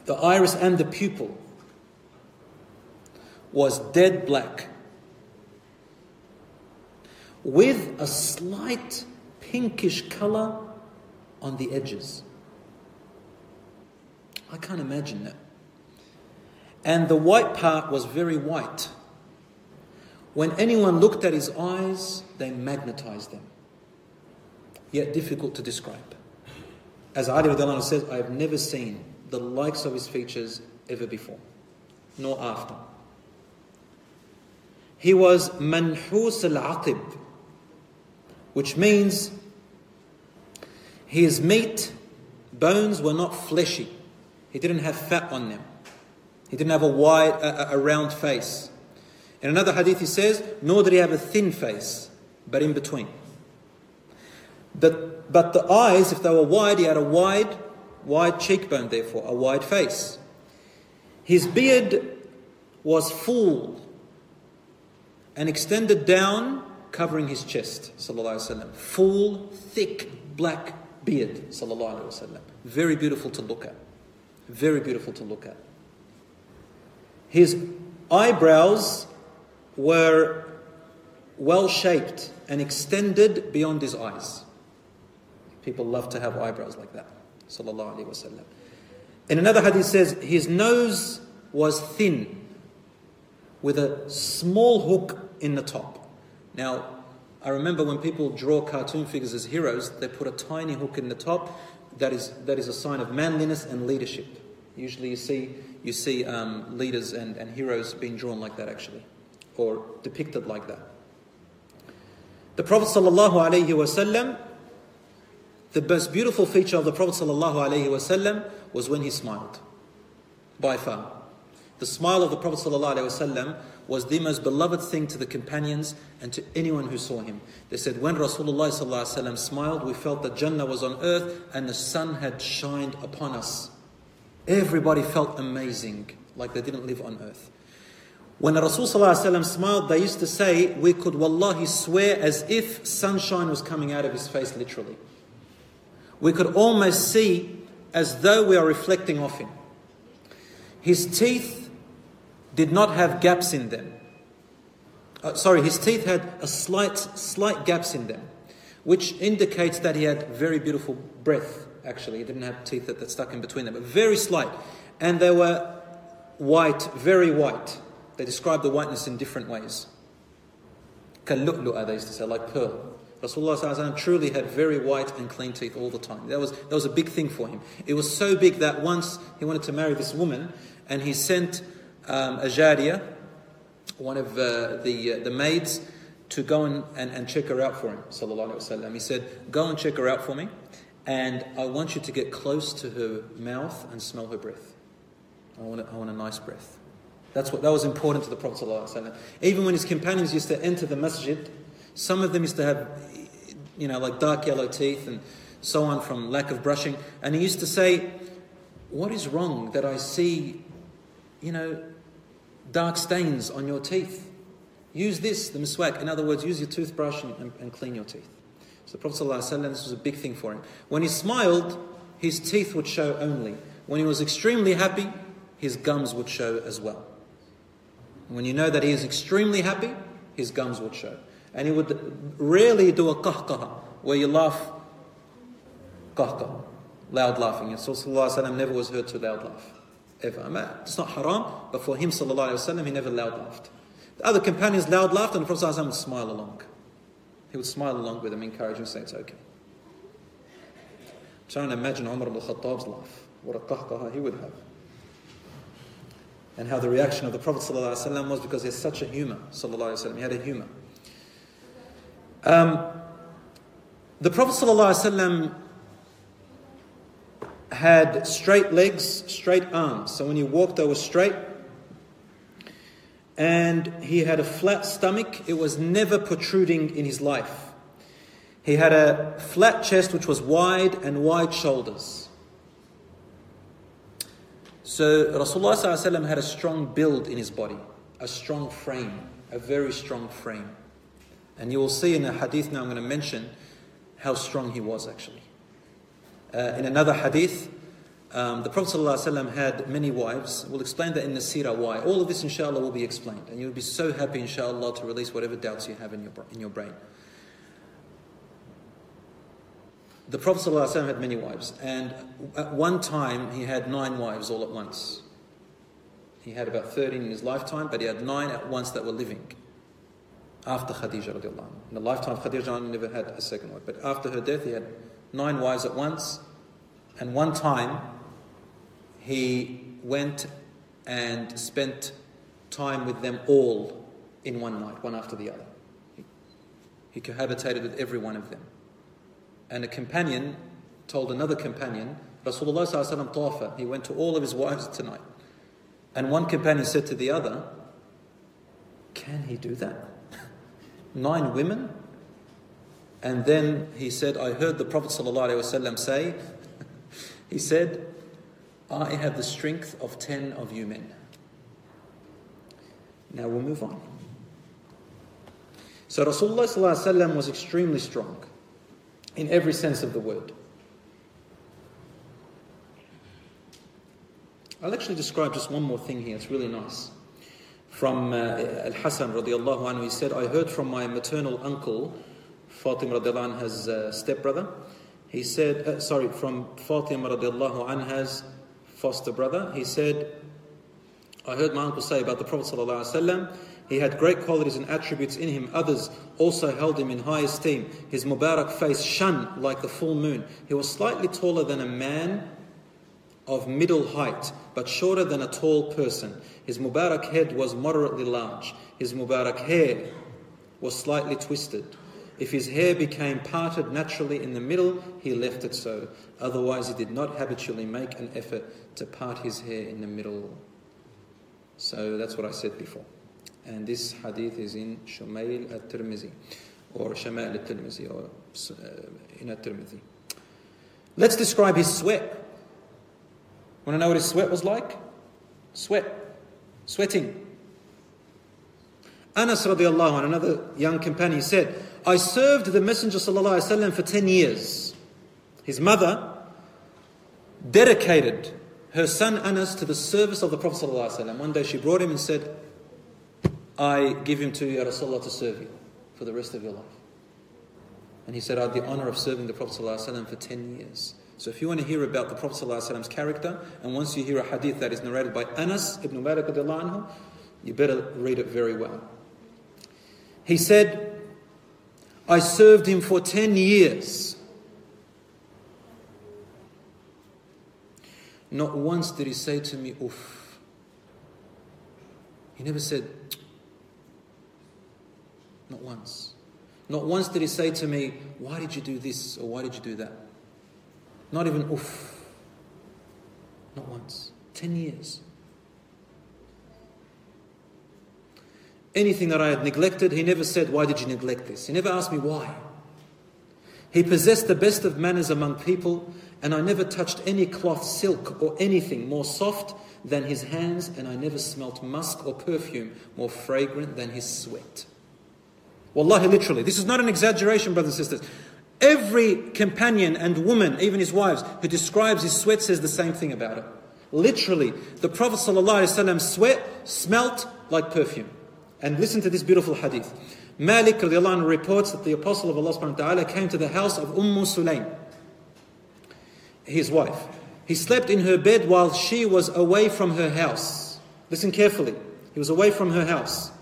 the iris and the pupil was dead black, with a slight pinkish color on the edges. I can't imagine that. And the white part was very white. When anyone looked at his eyes, they magnetized them. Yet difficult to describe. As Ali radiallahu anhu says, I have never seen the likes of his features ever before, nor after. He was manhus al-aqib, which means his meat, bones were not fleshy. He didn't have fat on them. He didn't have a wide, a, a round face. In another hadith he says, nor did he have a thin face, but in between. But, but the eyes, if they were wide, he had a wide, wide cheekbone, therefore, a wide face. His beard was full and extended down, covering his chest, sallallahu alaihi wasallam. Full, thick, black beard, sallallahu alaihi wasallam. Very beautiful to look at. Very beautiful to look at. His eyebrows were well shaped and extended beyond his eyes. People love to have eyebrows like that, sallallahu alaihi wasallam. In another hadith says his nose was thin, with a small hook in the top. Now, I remember when people draw cartoon figures as heroes, they put a tiny hook in the top. That is that is a sign of manliness and leadership. Usually you see you see um, leaders and, and heroes being drawn like that, actually, or depicted like that. The Prophet sallallahu alaihi wasallam, the most beautiful feature of the Prophet sallallahu alaihi wasallam was when he smiled. By far, the smile of the Prophet sallallahu alaihi wasallam was the most beloved thing to the companions and to anyone who saw him. They said, when Rasulullah sallallahu alaihi wasallam smiled, we felt that Jannah was on earth and the sun had shined upon us. Everybody felt amazing, like they didn't live on earth. When the Rasul sallallahu alaihi wasallam smiled, they used to say, we could wallahi swear as if sunshine was coming out of his face, literally. We could almost see as though we are reflecting off him. His teeth did not have gaps in them. Uh, sorry, his teeth had a slight, slight gaps in them, which indicates that he had very beautiful breath, actually. He didn't have teeth that, that stuck in between them, but very slight. And they were white, very white. They described the whiteness in different ways. Kallu'lu'a, they used to say, like pearl. Rasulullah sallallahu alaihi wasallam truly had very white and clean teeth all the time. That was, that was a big thing for him. It was so big that once he wanted to marry this woman, and he sent um, a jariyah, one of uh, the uh, the maids, to go and, and, and check her out for him, sallallahu alaihi wasallam. He said, go and check her out for me, and I want you to get close to her mouth and smell her breath. I want a, I want a nice breath. That's what that was important to the Prophet sallallahu alaihi wasallam. Even when his companions used to enter the masjid, some of them used to have, you know, like dark yellow teeth and so on from lack of brushing. And he used to say, what is wrong that I see, you know, dark stains on your teeth? Use this, the miswak. In other words, use your toothbrush and, and, and clean your teeth. So the Prophet ﷺ, this was a big thing for him. When he smiled, his teeth would show only. When he was extremely happy, his gums would show as well. When you know that he is extremely happy, his gums would show. And he would rarely do a qahqaha, where you laugh, qahqaha, loud laughing. And so Sallallahu Alaihi Wasallam never was heard to loud laugh, ever. It's not haram, but for him, Sallallahu Alaihi Wasallam, he never loud laughed. The other companions loud laughed, and the Prophet Sallallahu Alaihi Wasallam would smile along. He would smile along with them, encourage them, say it's okay. I'm trying to imagine Umar ibn al-Khattab's laugh, what a qahqaha he would have. And how the reaction of the Prophet Sallallahu Alaihi Wasallam was, because he had such a humor, Sallallahu Alaihi Wasallam, he had a humor. Um, the Prophet ﷺ had straight legs, straight arms. So when he walked, they were straight. And he had a flat stomach. It was never protruding in his life. He had a flat chest which was wide and wide shoulders. So Rasulullah ﷺ had a strong build in his body, a strong frame, a very strong frame. And you will see in a hadith now I'm going to mention how strong he was actually. Uh, in another hadith, Um, the Prophet ﷺ had many wives. We'll explain that in the seerah why. All of this, inshallah, will be explained. And you'll be so happy, inshallah, to release whatever doubts you have in your, in your brain. The Prophet ﷺ had many wives. And at one time, he had nine wives all at once. He had about thirteen in his lifetime, but he had nine at once that were living. After Khadija radiallahu anha. In the lifetime of Khadija, he never had a second wife. But after her death, he had nine wives at once. And one time, he went and spent time with them all in one night, one after the other. He, he cohabitated with every one of them. And a companion told another companion, Rasulullah sallallahu alaihi wasallam tawafa. He went to all of his wives tonight. And one companion said to the other, can he do that? Nine women? And then he said, I heard the Prophet sallallahu alaihi wasallam say, he said, I have the strength of ten of you men. Now we'll move on. So Rasulullah sallallahu alaihi wasallam was extremely strong in every sense of the word. I'll actually describe just one more thing here. It's really nice. From uh, Al-Hasan radiallahu anhu, he said, I heard from my maternal uncle, Fatima radiallahu anha's uh, stepbrother. He said, uh, sorry, from Fatima radiallahu anha's foster brother. He said, I heard my uncle say about the Prophet sallallahu alaihi wasallam, he had great qualities and attributes in him. Others also held him in high esteem. His Mubarak face shone like the full moon. He was slightly taller than a man of middle height, but shorter than a tall person. His Mubarak head was moderately large. His Mubarak hair was slightly twisted. If his hair became parted naturally in the middle, he left it so. Otherwise, he did not habitually make an effort to part his hair in the middle. So that's what I said before. And this hadith is in Shumail al-Tirmizi, or Shama'il al-Tirmizi, or uh, in al-Tirmizi. Let's describe his sweat. Want to know what his sweat was like? Sweat. Sweating. Anas radiallahu anhu, another young companion, said, I served the Messenger sallallahu alaihi wasallam for ten years. His mother dedicated her son Anas to the service of the Prophet sallallahu alaihi wasallam. One day she brought him and said, I give him to you, Ya Rasulullah, to serve you for the rest of your life. And he said, I had the honor of serving the Prophet sallallahu alaihi wasallam for ten years. So if you want to hear about the Prophet ﷺ's character, and once you hear a hadith that is narrated by Anas ibn Malik radiallahu anhu, you better read it very well. He said, I served him for ten years. Not once did he say to me, oof. He never said, not once. Not once did he say to me, why did you do this or why did you do that? Not even oof. Not once. Ten years. Anything that I had neglected, he never said, why did you neglect this? He never asked me why. He possessed the best of manners among people, and I never touched any cloth, silk, or anything more soft than his hands, and I never smelt musk or perfume more fragrant than his sweat. Wallahi, literally. This is not an exaggeration, brothers and sisters. Every companion and woman, even his wives, who describes his sweat says the same thing about it. Literally, the Prophet ﷺ's sweat smelt like perfume. And listen to this beautiful hadith. Malik radiallahu anhu reports that the Apostle of Allah subhanahu wa ta'ala came to the house of Umm Sulaym, his wife. He slept in her bed while she was away from her house. Listen carefully. He was away from her house.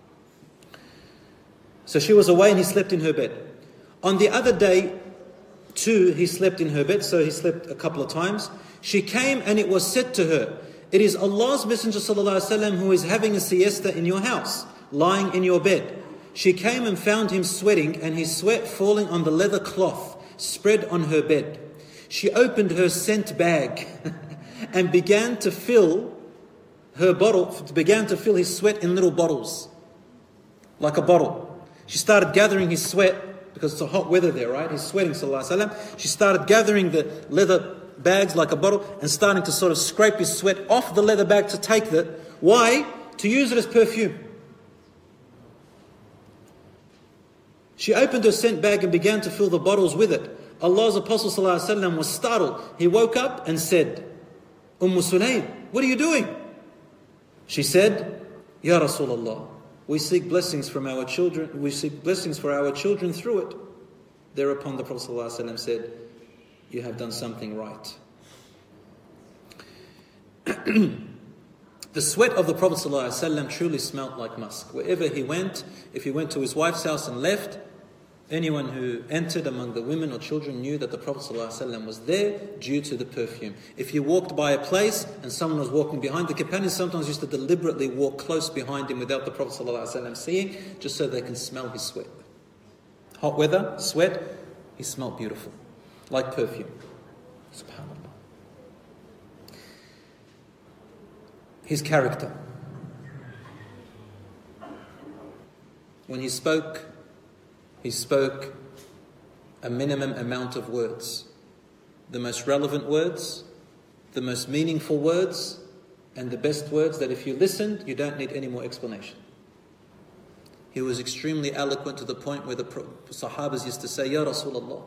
So she was away and he slept in her bed. On the other day, too, he slept in her bed, so he slept a couple of times. She came and it was said to her, it is Allah's Messenger sallallahu alaihi wasallam who is having a siesta in your house, lying in your bed. She came and found him sweating and his sweat falling on the leather cloth spread on her bed. She opened her scent bag and began to fill her bottle, began to fill his sweat in little bottles, like a bottle. She started gathering his sweat, because it's a hot weather there, right? He's sweating, sallallahu alaihi wasallam. She started gathering the leather bags like a bottle and starting to sort of scrape his sweat off the leather bag to take it. Why? To use it as perfume. She opened her scent bag and began to fill the bottles with it. Allah's Apostle sallallahu alaihi wasallam was startled. He woke up and said, Umm Sulaym, what are you doing? She said, Ya Rasulullah, we seek blessings from our children, we seek blessings for our children through it. Thereupon the Prophet ﷺ said, you have done something right. The sweat of the Prophet ﷺ truly smelt like musk. Wherever he went, if he went to his wife's house and left, anyone who entered among the women or children knew that the Prophet ﷺ was there due to the perfume. If you walked by a place and someone was walking behind, the companions sometimes used to deliberately walk close behind him without the Prophet ﷺ seeing, just so they can smell his sweat. Hot weather, sweat, he smelled beautiful, like perfume. SubhanAllah. His character. When he spoke, he spoke a minimum amount of words. The most relevant words, the most meaningful words, and the best words that if you listened, you don't need any more explanation. He was extremely eloquent to the point where the Sahabas used to say, Ya Rasulullah,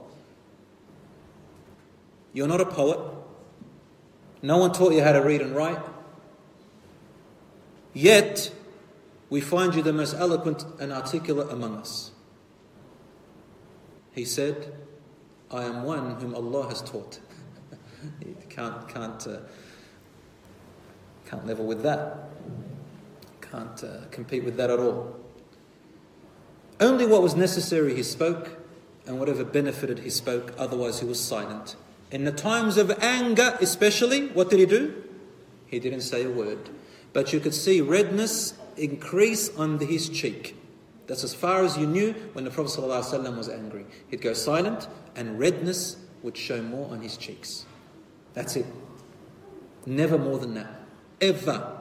you're not a poet. No one taught you how to read and write. Yet, we find you the most eloquent and articulate among us. He said, I am one whom Allah has taught. You can't, can't, uh, can't level with that. Can't uh, compete with that at all. Only what was necessary he spoke, and whatever benefited he spoke, otherwise he was silent. In the times of anger especially, what did he do? He didn't say a word. But you could see redness increase on his cheek. That's as far as you knew when the Prophet ﷺ was angry. He'd go silent and redness would show more on his cheeks. That's it. Never more than that. Ever.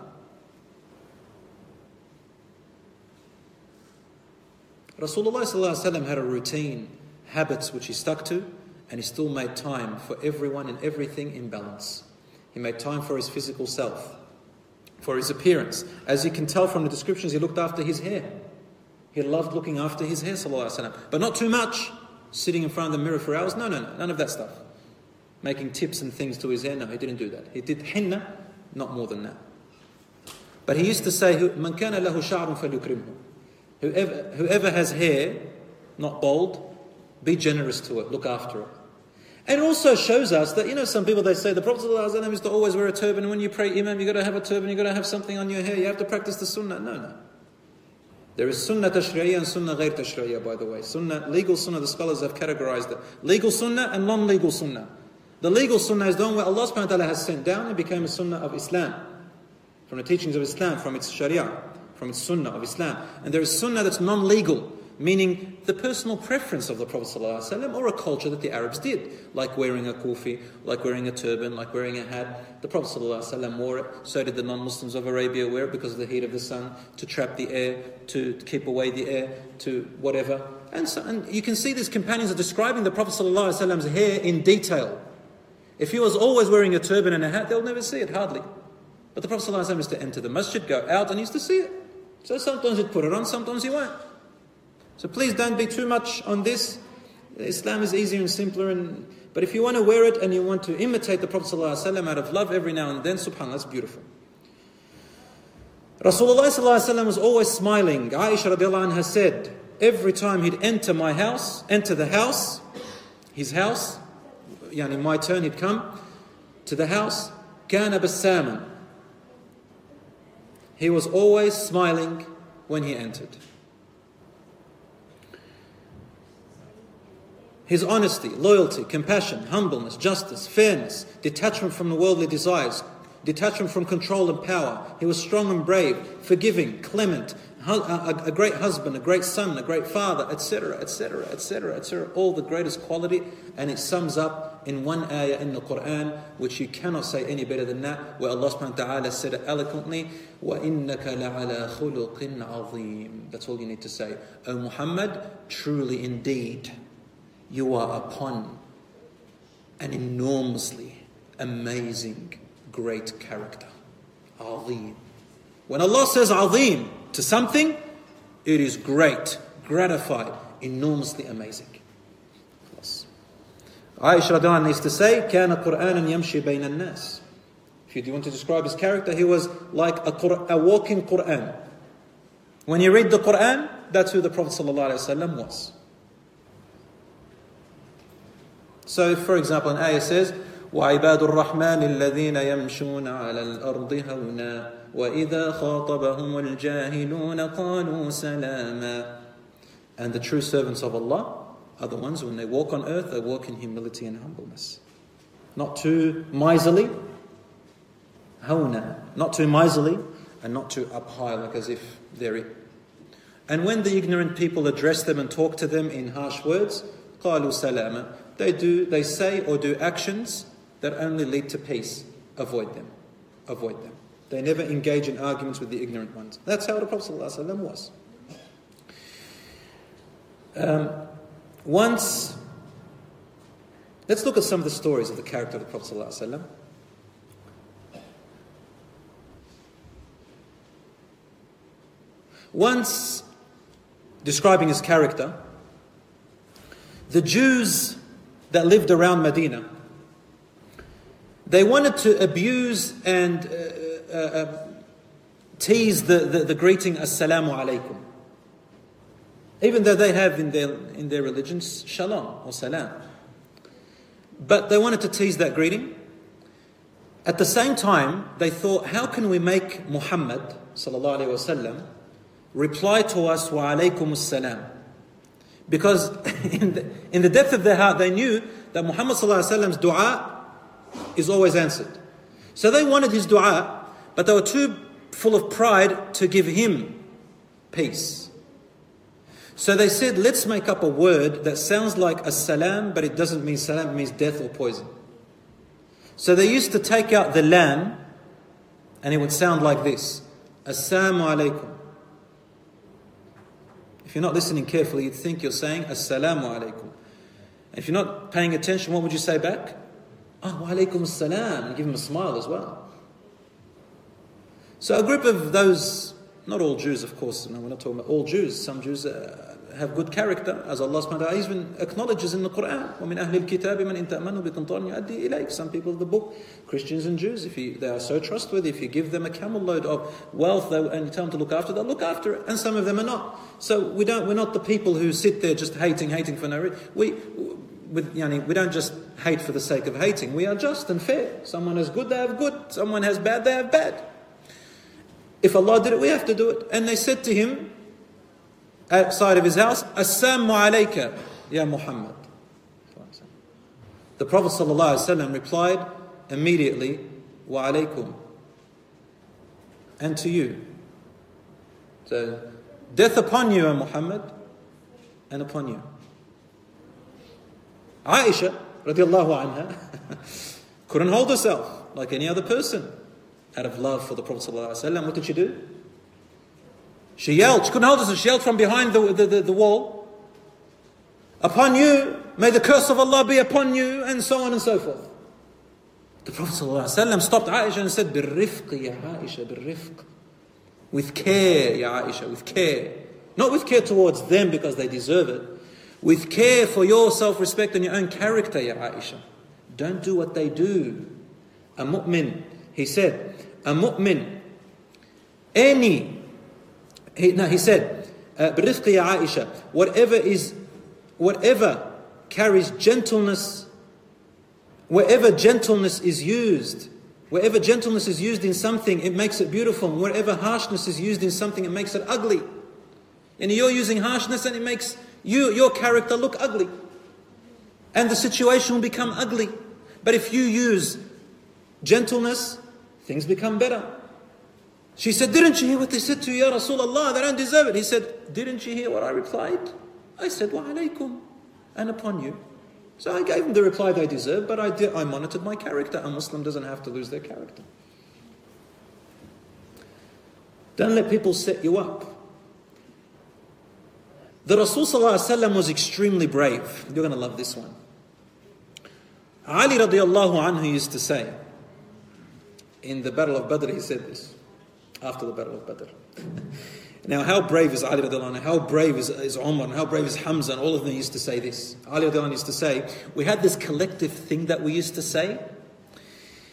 Rasulullah ﷺ had a routine, habits which he stuck to, and he still made time for everyone and everything in balance. He made time for his physical self, for his appearance. As you can tell from the descriptions, he looked after his hair. He loved looking after his hair, sallallahu alaihi wasallam. But not too much. Sitting in front of the mirror for hours. No, no, no. None of that stuff. Making tips and things to his hair. No, he didn't do that. He did henna, not more than that. But he used to say, "Man kana lahu sha'run falyukrimhu." Whoever, whoever has hair, not bald, be generous to it. Look after it. And it also shows us that, you know, some people, they say the Prophet ﷺ used to always wear a turban. And when you pray Imam, you've got to have a turban, you've got to have something on your hair. You have to practice the sunnah. No, no. There is sunnah tashri'iyya and sunnah ghair tashri'iyya, by the way. Sunnah, legal sunnah, the scholars have categorized it. Legal sunnah and non-legal sunnah. The legal sunnah is the one where Allah subhanahu wa ta'ala has sent down and became a sunnah of Islam. From the teachings of Islam, from its sharia, from its sunnah of Islam. And there is sunnah that's non-legal, meaning the personal preference of the Prophet ﷺ or a culture that the Arabs did, like wearing a kufi, like wearing a turban, like wearing a hat. The Prophet ﷺ wore it, so did the non-Muslims of Arabia wear it because of the heat of the sun, to trap the air, to keep away the air, to whatever. And, so, and you can see these companions are describing the Prophet ﷺ's hair in detail. If he was always wearing a turban and a hat, they'll never see it, hardly. But the Prophet ﷺ used to enter the masjid, go out, and he used to see it. So sometimes he'd put it on, sometimes he won't. So please don't be too much on this. Islam is easier and simpler. And, but if you want to wear it and you want to imitate the Prophet ﷺ out of love every now and then, subhanAllah, that's beautiful. Rasulullah ﷺ was always smiling. Aisha radiallahu anha said, every time he'd enter my house, enter the house, his house, yani my turn, he'd come to the house, kana bassaman. He was always smiling when he entered. His honesty, loyalty, compassion, humbleness, justice, fairness, detachment from the worldly desires, detachment from control and power. He was strong and brave, forgiving, clement, a, a great husband, a great son, a great father, et cetera, et cetera, et cetera, et cetera. All the greatest quality, and it sums up in one ayah in the Quran, which you cannot say any better than that, where Allah subhanahu wa ta'ala said it eloquently, وَإِنَّكَ لَعَلَى خُلُقٍ عَظِيمٍ. That's all you need to say. O Muhammad, truly indeed, you are upon an enormously amazing, great character. Azim. When Allah says azim to something, it is great, gratified, enormously amazing. Aisha radiallahu anha used to say, كَانَ قُرْآنًا يَمْشِي بَيْنَ النَّاسِ. If you do want to describe his character, he was like a, Qur- a walking Quran. When you read the Quran, that's who the Prophet ﷺ was. So, for example, an ayah says, وَعِبَادُ الرَّحْمَنِ الَّذِينَ يَمْشُونَ عَلَى الْأَرْضِ هَوْنًا وَإِذَا خَاطَبَهُمُ الْجَاهِلُونَ قَالُوا سَلَامًا. And the true servants of Allah are the ones when they walk on earth, they walk in humility and humbleness. Not too miserly, hawna, not too miserly, and not too up high, like as if they're it. And when the ignorant people address them and talk to them in harsh words, قَالُوا سَلَامًا, they do, they say or do actions that only lead to peace. Avoid them. Avoid them. They never engage in arguments with the ignorant ones. That's how the Prophet ﷺ was. Um, once, let's look at some of the stories of the character of the Prophet ﷺ. Once, describing his character, the Jews that lived around Medina, they wanted to abuse and uh, uh, uh, tease the, the, the greeting Assalamu alaikum. Even though they have in their in their religions Shalom or Salam. But they wanted to tease that greeting. At the same time, they thought, how can we make Muhammad sallallahu alaihi wasallam reply to us wa alaykum as-salam? Because in the, in the depth of their heart, they knew that Muhammad sallallahu alaihi wasallam's dua is always answered. So they wanted his dua, but they were too full of pride to give him peace. So they said, let's make up a word that sounds like as-salam, but it doesn't mean salam, it means death or poison. So they used to take out the lam, and it would sound like this: Assalamu alaikum. If you're not listening carefully, you'd think you're saying Assalamu alaikum. If you're not paying attention, what would you say back? Oh, wa alaikum assalam, and give him a smile as well. So a group of those, not all Jews, of course, no, we're not talking about all Jews. Some Jews uh, have good character, as Allah subhanahu wa ta'ala even acknowledges in the Quran. وَمِنْ أَهْلِ الْكِتَابِ مَنْ إِنْ تَأْمَنُوا بِقِنْطَارٍ يُؤَدِّي إِلَيْكَ. Some people of the book, Christians and Jews, if you, they are so trustworthy, if you give them a camel load of wealth they, and you tell them to look after it, they'll look after it. And some of them are not. So we don't, we're not the people who sit there just hating, hating for no reason. We, with, you know, we don't just hate for the sake of hating. We are just and fair. Someone has good, they have good. Someone has bad, they have bad. If Allah did it, we have to do it. And they said to him, outside of his house, Assalamu alayka, ya Muhammad. The Prophet ﷺ replied immediately, Wa alaykum. And to you. So, death upon you, O Muhammad, and upon you. Aisha, radiallahu anha, couldn't hold herself like any other person. Out of love for the Prophet ﷺ, what did she do? She yelled. She couldn't hold herself. She yelled from behind the, the, the, the wall. Upon you, may the curse of Allah be upon you, and so on and so forth. The Prophet ﷺ stopped Aisha and said, Birrifq ya Aisha, birrifq. With care, ya Aisha, with care. Not with care towards them because they deserve it. With care for your self-respect and your own character, ya Aisha. Don't do what they do. A mu'min, he said, a mu'min, any, he, no, he said, Birrifq ya Aisha, whatever is, whatever carries gentleness, wherever gentleness is used, wherever gentleness is used in something, it makes it beautiful. And wherever harshness is used in something, it makes it ugly. And you're using harshness and it makes you, your character look ugly. And the situation will become ugly. But if you use gentleness, things become better. She said, didn't you hear what they said to you, Ya Rasulullah? They don't deserve it. He said, didn't you hear what I replied? I said, wa alaykum, and upon you. So I gave them the reply they deserved, but I did, I monitored my character. A Muslim doesn't have to lose their character. Don't let people set you up. The Rasul sallallahu alaihi wasallam was extremely brave. You're going to love this one. Ali radiallahu anhu used to say, in the Battle of Badr, he said this, after the Battle of Badr. Now, how brave is Ali radiallahu anhu? How brave is, is Umar? And how brave is Hamza? And all of them used to say this. Ali radiallahu anhu used to say, we had this collective thing that we used to say.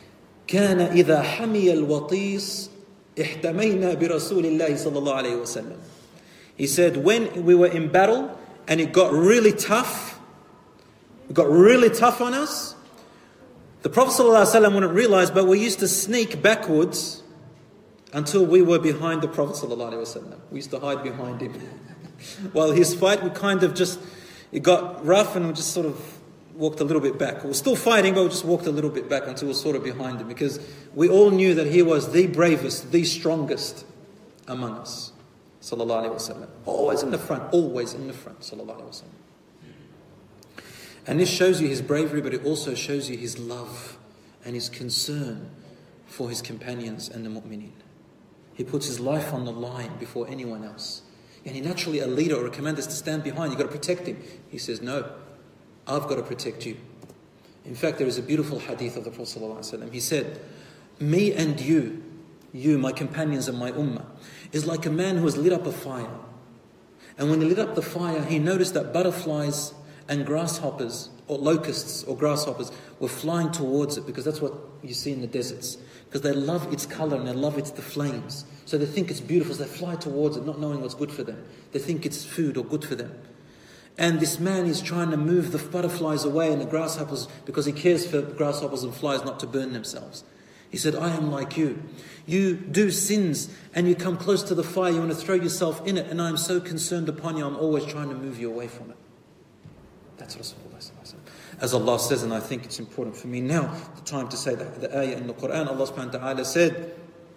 كان إذا حمي الوطيس احتمينا برسول الله صلى الله عليه وسلم. He said, when we were in battle and it got really tough, it got really tough on us, the Prophet ﷺ wouldn't realize, but we used to sneak backwards until we were behind the Prophet ﷺ. We used to hide behind him. While his fight, we kind of just, it got rough and we just sort of walked a little bit back. We were still fighting, but we just walked a little bit back until we were sort of behind him, because we all knew that he was the bravest, the strongest among us. Sallallahu Alaihi Wasallam. Always in the front, always in the front. Sallallahu Alaihi Wasallam. And this shows you his bravery, but it also shows you his love and his concern for his companions and the mu'mineen. He puts his life on the line before anyone else. And he naturally, a leader or a commander, is to stand behind. You've got to protect him. He says, no, I've got to protect you. In fact, there is a beautiful hadith of the Prophet ﷺ. He said, me and you, you, my companions and my ummah, is like a man who has lit up a fire. And when he lit up the fire, he noticed that butterflies and grasshoppers, or locusts or grasshoppers, were flying towards it, because that's what you see in the deserts. Because they love its color and they love its the flames. So they think it's beautiful, so they fly towards it, not knowing what's good for them. They think it's food or good for them. And this man is trying to move the butterflies away and the grasshoppers, because he cares for grasshoppers and flies not to burn themselves. He said, I am like you. You do sins and you come close to the fire, you want to throw yourself in it, and I am so concerned upon you, I'm always trying to move you away from it. That's Rasulullah. As Allah says, and I think it's important for me now, the time to say that the ayah in the Quran, Allah subhanahu wa ta'ala said,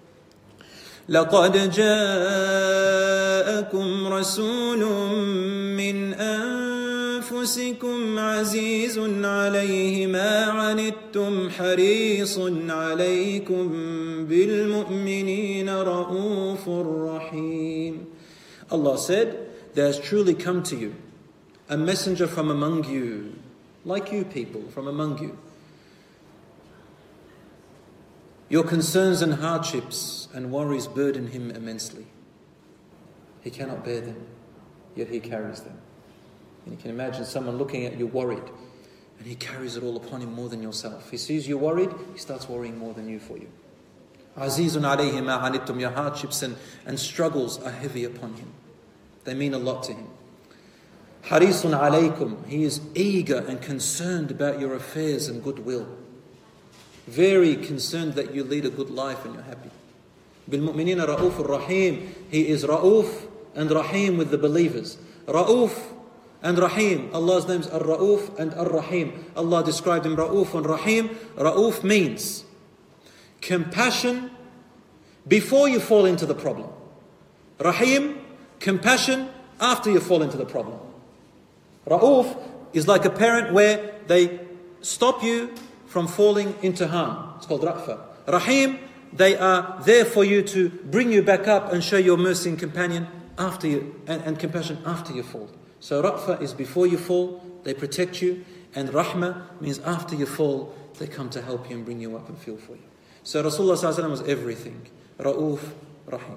لَقَدْ جَاءَكُمْ رَسُولٌ مِّنْ أَنفُسِكُمْ عَزِيزٌ عَلَيْهِ مَا عَنِتُّمْ حَرِيصٌ عَلَيْكُمْ بِالْمُؤْمِنِينَ رَءُوفٌ رَحِيمٌ. Allah said, there has truly come to you a messenger from among you, like you people, from among you. Your concerns and hardships and worries burden him immensely. He cannot bear them, yet he carries them. And you can imagine someone looking at you worried, and he carries it all upon him more than yourself. He sees you worried, he starts worrying more than you for you. Azizun alayhi ma anittum, your hardships and, and struggles are heavy upon him. They mean a lot to him. Harisun alaykum, he is eager and concerned about your affairs and goodwill. Very concerned that you lead a good life and you're happy. Bil mu'minina ra'ufur rahim, he is ra'uf and rahim with the believers. Ra'uf and rahim, Allah's names are ra'uf and ar-rahim. Allah described him ra'uf and rahim. Ra'uf means compassion before you fall into the problem. Rahim, compassion after you fall into the problem. Ra'uf is like a parent where they stop you from falling into harm. It's called Ra'fa. Rahim, they are there for you to bring you back up and show your mercy and companion after you, and, and compassion after you fall. So Ra'fa is before you fall, they protect you, and Rahma means after you fall, they come to help you and bring you up and feel for you. So Rasulullah sallallahu alaihi wasallam was everything. Ra'uf, Rahim.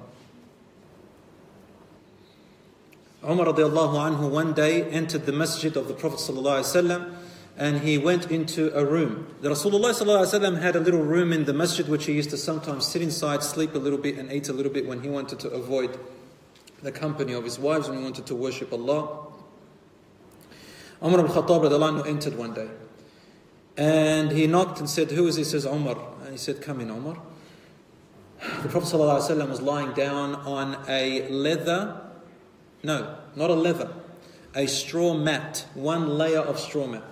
Umar radiallahu anhu one day entered the masjid of the Prophet sallallahu alaihi wasallam, and he went into a room. The Rasulullah sallallahu alaihi wasallam had a little room in the masjid which he used to sometimes sit inside, sleep a little bit and eat a little bit when he wanted to avoid the company of his wives, when he wanted to worship Allah. Umar ibn Khattab radiallahu anhu entered one day, and he knocked and said, who is he? He says, Umar. And he said, come in, Umar. The Prophet sallallahu alaihi wasallam was lying down on a leather No, not a leather, a straw mat, one layer of straw mat.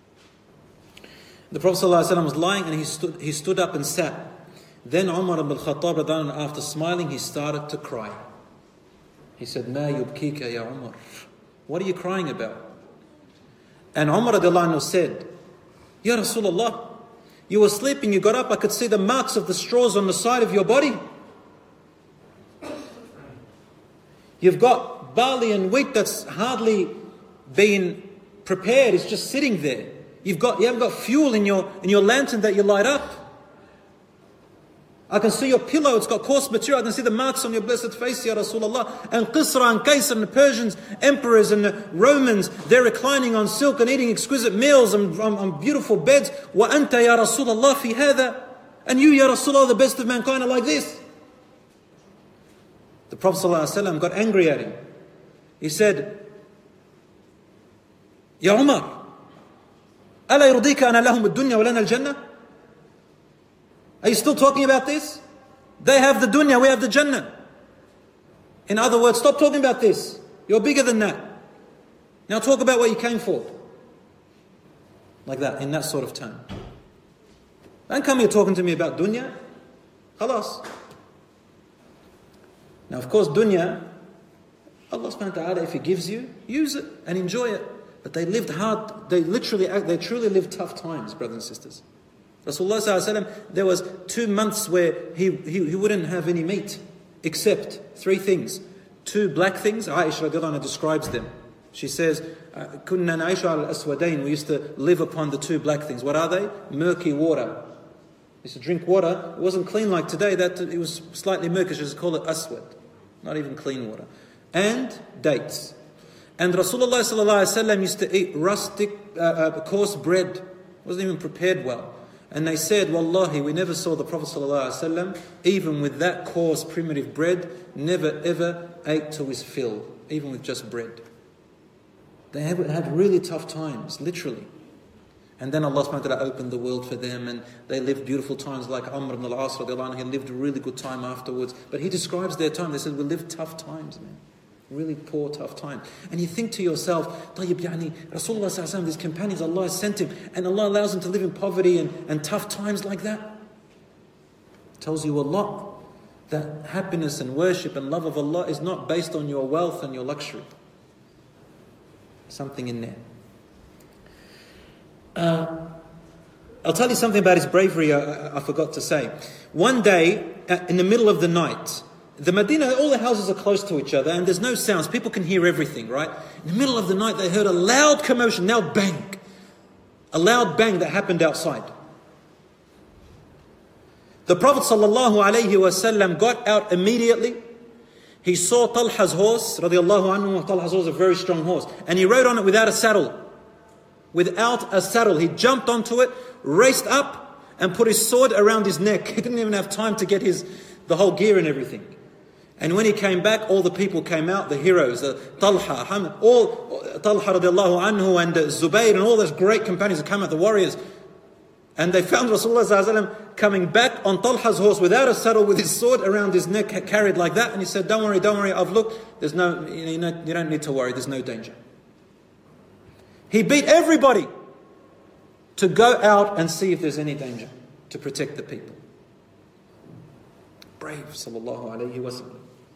The Prophet ﷺ was lying and he stood, he stood up and sat. Then Umar ibn Khattab, after smiling, he started to cry. He said, Ma yubkika ya Umar. What are you crying about? And Umar said, Ya Rasulullah, you were sleeping, you got up, I could see the marks of the straws on the side of your body. You've got barley and wheat that's hardly been prepared, it's just sitting there. You've got you haven't got fuel in your in your lantern that you light up. I can see your pillow, it's got coarse material, I can see the marks on your blessed face, Ya Rasulullah. And Qisra and Qaisar and the Persians, emperors and the Romans, they're reclining on silk and eating exquisite meals and on, on beautiful beds. Wa anta ya Rasulullah fi hadha. And you, Ya Rasulullah, the best of mankind, are like this. The Prophet ﷺ got angry at him. He said, Ya Umar, ألا يرضيك أن لهم الدنيا ولنا الجنة? Are you still talking about this? They have the dunya, we have the Jannah. In other words, stop talking about this. You're bigger than that. Now talk about what you came for. Like that, in that sort of tone. Don't come here talking to me about dunya. Khalas. Now of course dunya, Allah subhanahu wa ta'ala, if He gives you, use it and enjoy it. But they lived hard, they literally, they truly lived tough times, brothers and sisters. Rasulullah sallallahu alaihi wasallam, there was two months where he, he, he wouldn't have any meat, except three things. Two black things, Aisha radiallahu anha describes them. She says, Kunna na'ishu al-aswadain, we used to live upon the two black things. What are they? Murky water. We used to drink water, it wasn't clean like today, that it was slightly murky, she used to call it aswad. Not even clean water. And dates. And Rasulullah sallallahu alaihi wasallam used to eat rustic, uh, uh, coarse bread. Wasn't even prepared well. And they said, Wallahi, we never saw the Prophet sallallahu alaihi wasallam, even with that coarse primitive bread, never ever ate to his fill, even with just bread. They had, had really tough times, literally. And then Allah subhanahu wa ta'ala opened the world for them, and they lived beautiful times, like Amr ibn al-As radiallahu anhu, he lived a really good time afterwards. But he describes their time, they said, we lived tough times, man. Really poor, tough time. And you think to yourself, Tayyib, yani, Rasulullah sallallahu alaihi wasallam, his companions, Allah has sent him, and Allah allows him to live in poverty and, and tough times like that. It tells you a lot that happiness and worship and love of Allah is not based on your wealth and your luxury. Something in there. Uh, I'll tell you something about his bravery I, I, I forgot to say. One day, in the middle of the night, the Medina, all the houses are close to each other and there's no sounds. People can hear everything, right? In the middle of the night, they heard a loud commotion. Now bang. A loud bang that happened outside. The Prophet ﷺ got out immediately. He saw Talha's horse, radiallahu anhu. Talha's horse is a very strong horse. And he rode on it without a saddle. Without a saddle. He jumped onto it, raced up, and put his sword around his neck. He didn't even have time to get his the whole gear and everything. And when he came back, all the people came out, the heroes, uh, Talha, Hamad, all, Talha radiallahu anhu and uh, Zubayr and all those great companions that came out, the warriors. And they found Rasulullah sallallahu alaihi wasallam coming back on Talha's horse without a saddle, with his sword around his neck, carried like that. And he said, don't worry, don't worry, I've looked, there's no, you know, you don't need to worry, there's no danger. He beat everybody to go out and see if there's any danger, to protect the people. Brave, sallallahu alayhi wa sallam.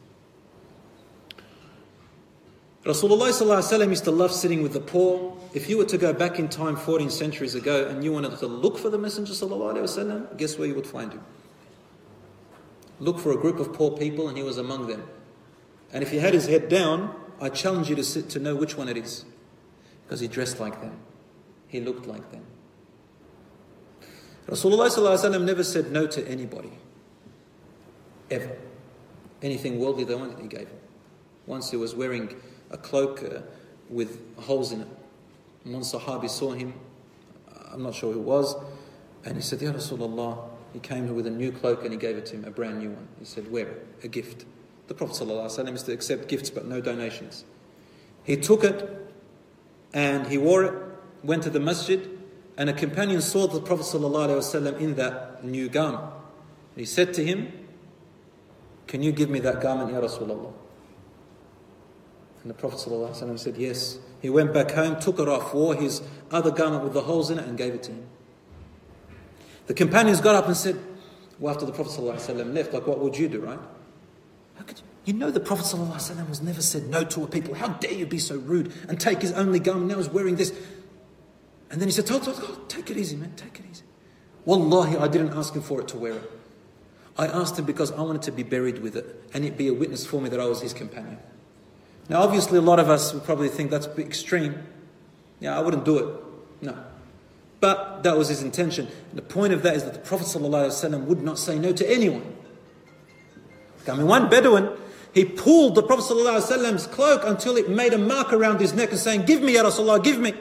Rasulullah sallallahu alayhi wa sallam used to love sitting with the poor. If you were to go back in time fourteen centuries ago and you wanted to look for the Messenger sallallahu alayhi wa sallam, guess where you would find him? Look for a group of poor people and he was among them. And if he had his head down, I challenge you to sit to know which one it is. Because he dressed like them. He looked like them. Rasulullah sallallahu alayhi wa sallam never said no to anybody. Ever. Anything worldly they wanted, he gave it. Once he was wearing a cloak uh, with holes in it. And one Sahabi saw him, I'm not sure who it was, and he said, Ya Rasulullah, he came with a new cloak and he gave it to him, a brand new one. He said, wear it, a gift. The Prophet ﷺ used to accept gifts but no donations. He took it and he wore it, went to the masjid, and a companion saw the Prophet ﷺ in that new garment. He said to him, can you give me that garment, Ya Rasulullah? And the Prophet ﷺ said, yes. He went back home, took it off, wore his other garment with the holes in it and gave it to him. The companions got up and said, well, after the Prophet ﷺ left, like, what would you do, right? How could you? You know the Prophet ﷺ was never said no to a people. How dare you be so rude and take his only garment, now he's wearing this. And then he said, oh, take it easy, man, take it easy. Wallahi, I didn't ask him for it to wear it. I asked him because I wanted to be buried with it and it be a witness for me that I was his companion. Now obviously a lot of us would probably think that's extreme. Yeah, I wouldn't do it. No. But that was his intention. And the point of that is that the Prophet ﷺ would not say no to anyone. I mean, one Bedouin, he pulled the Prophet ﷺ's cloak until it made a mark around his neck and saying, give me, Ya Rasulullah, give me.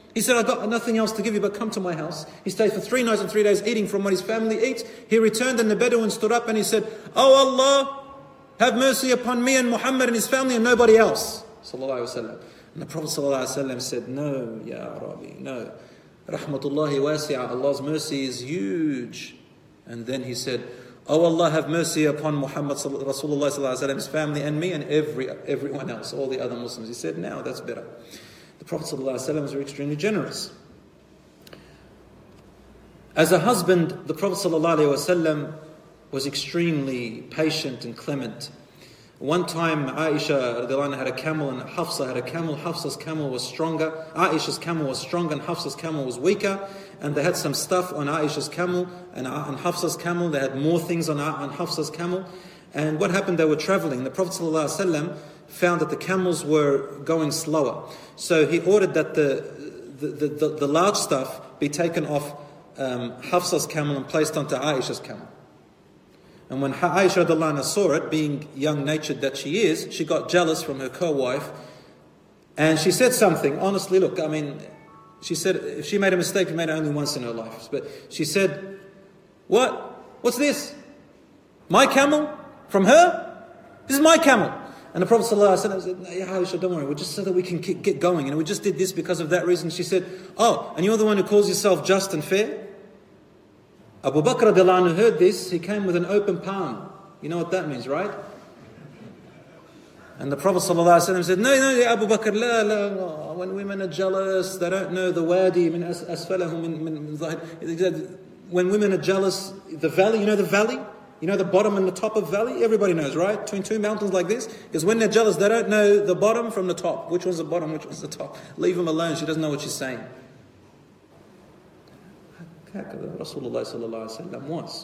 He said, I've got nothing else to give you but come to my house. He stayed for three nights and three days eating from what his family eats. He returned and the Bedouin stood up and he said, Oh Allah, have mercy upon me and Muhammad and his family and nobody else. Sallallahu Alaihi Wasallam. And the Prophet Sallallahu Alaihi Wasallam said, no, Ya Arabi, no. Rahmatullahi wasi'ah, Allah's mercy is huge. And then he said, Oh Allah, have mercy upon Muhammad Rasulullah Sallallahu Alaihi Wasallam, his family and me and every everyone else, all the other Muslims. He said, now that's better. The Prophet Sallallahu Alaihi Wasallam was extremely generous. As a husband, the Prophet Sallallahu Alaihi Wasallam was extremely patient and clement. One time Aisha radiallahu anha had a camel and Hafsa had a camel. Hafsa's camel was stronger. Aisha's camel was stronger and Hafsa's camel was weaker. And they had some stuff on Aisha's camel and on Hafsa's camel. They had more things on, on Hafsa's camel. And what happened? They were traveling. The Prophet ﷺ found that the camels were going slower. So he ordered that the the, the, the, the large stuff be taken off um, Hafsa's camel and placed onto Aisha's camel. And when Aisha radiallahu anha saw it, being young-natured that she is, she got jealous from her co-wife. And she said something, honestly, look, I mean, she said, if she made a mistake, she made it only once in her life. But she said, what? What's this? My camel? From her? This is my camel. And the Prophet ﷺ said, yeah, Aisha, don't worry, we're just so that we can get going. And we just did this because of that reason. She said, oh, and you're the one who calls yourself just and fair? Abu Bakr radiallahu anhu heard this, he came with an open palm. You know what that means, right? And the Prophet ﷺ said, no, no, Abu Bakr, la, la, when women are jealous, they don't know the wadi, min asfalahum min, min, min, when women are jealous, the valley, you know the valley? You know the bottom and the top of valley? Everybody knows, right? Between two mountains like this. Because when they're jealous, they don't know the bottom from the top. Which one's the bottom, which one's the top? Leave them alone, she doesn't know what she's saying. Rasulullah sallallahu alaihi wasallam was.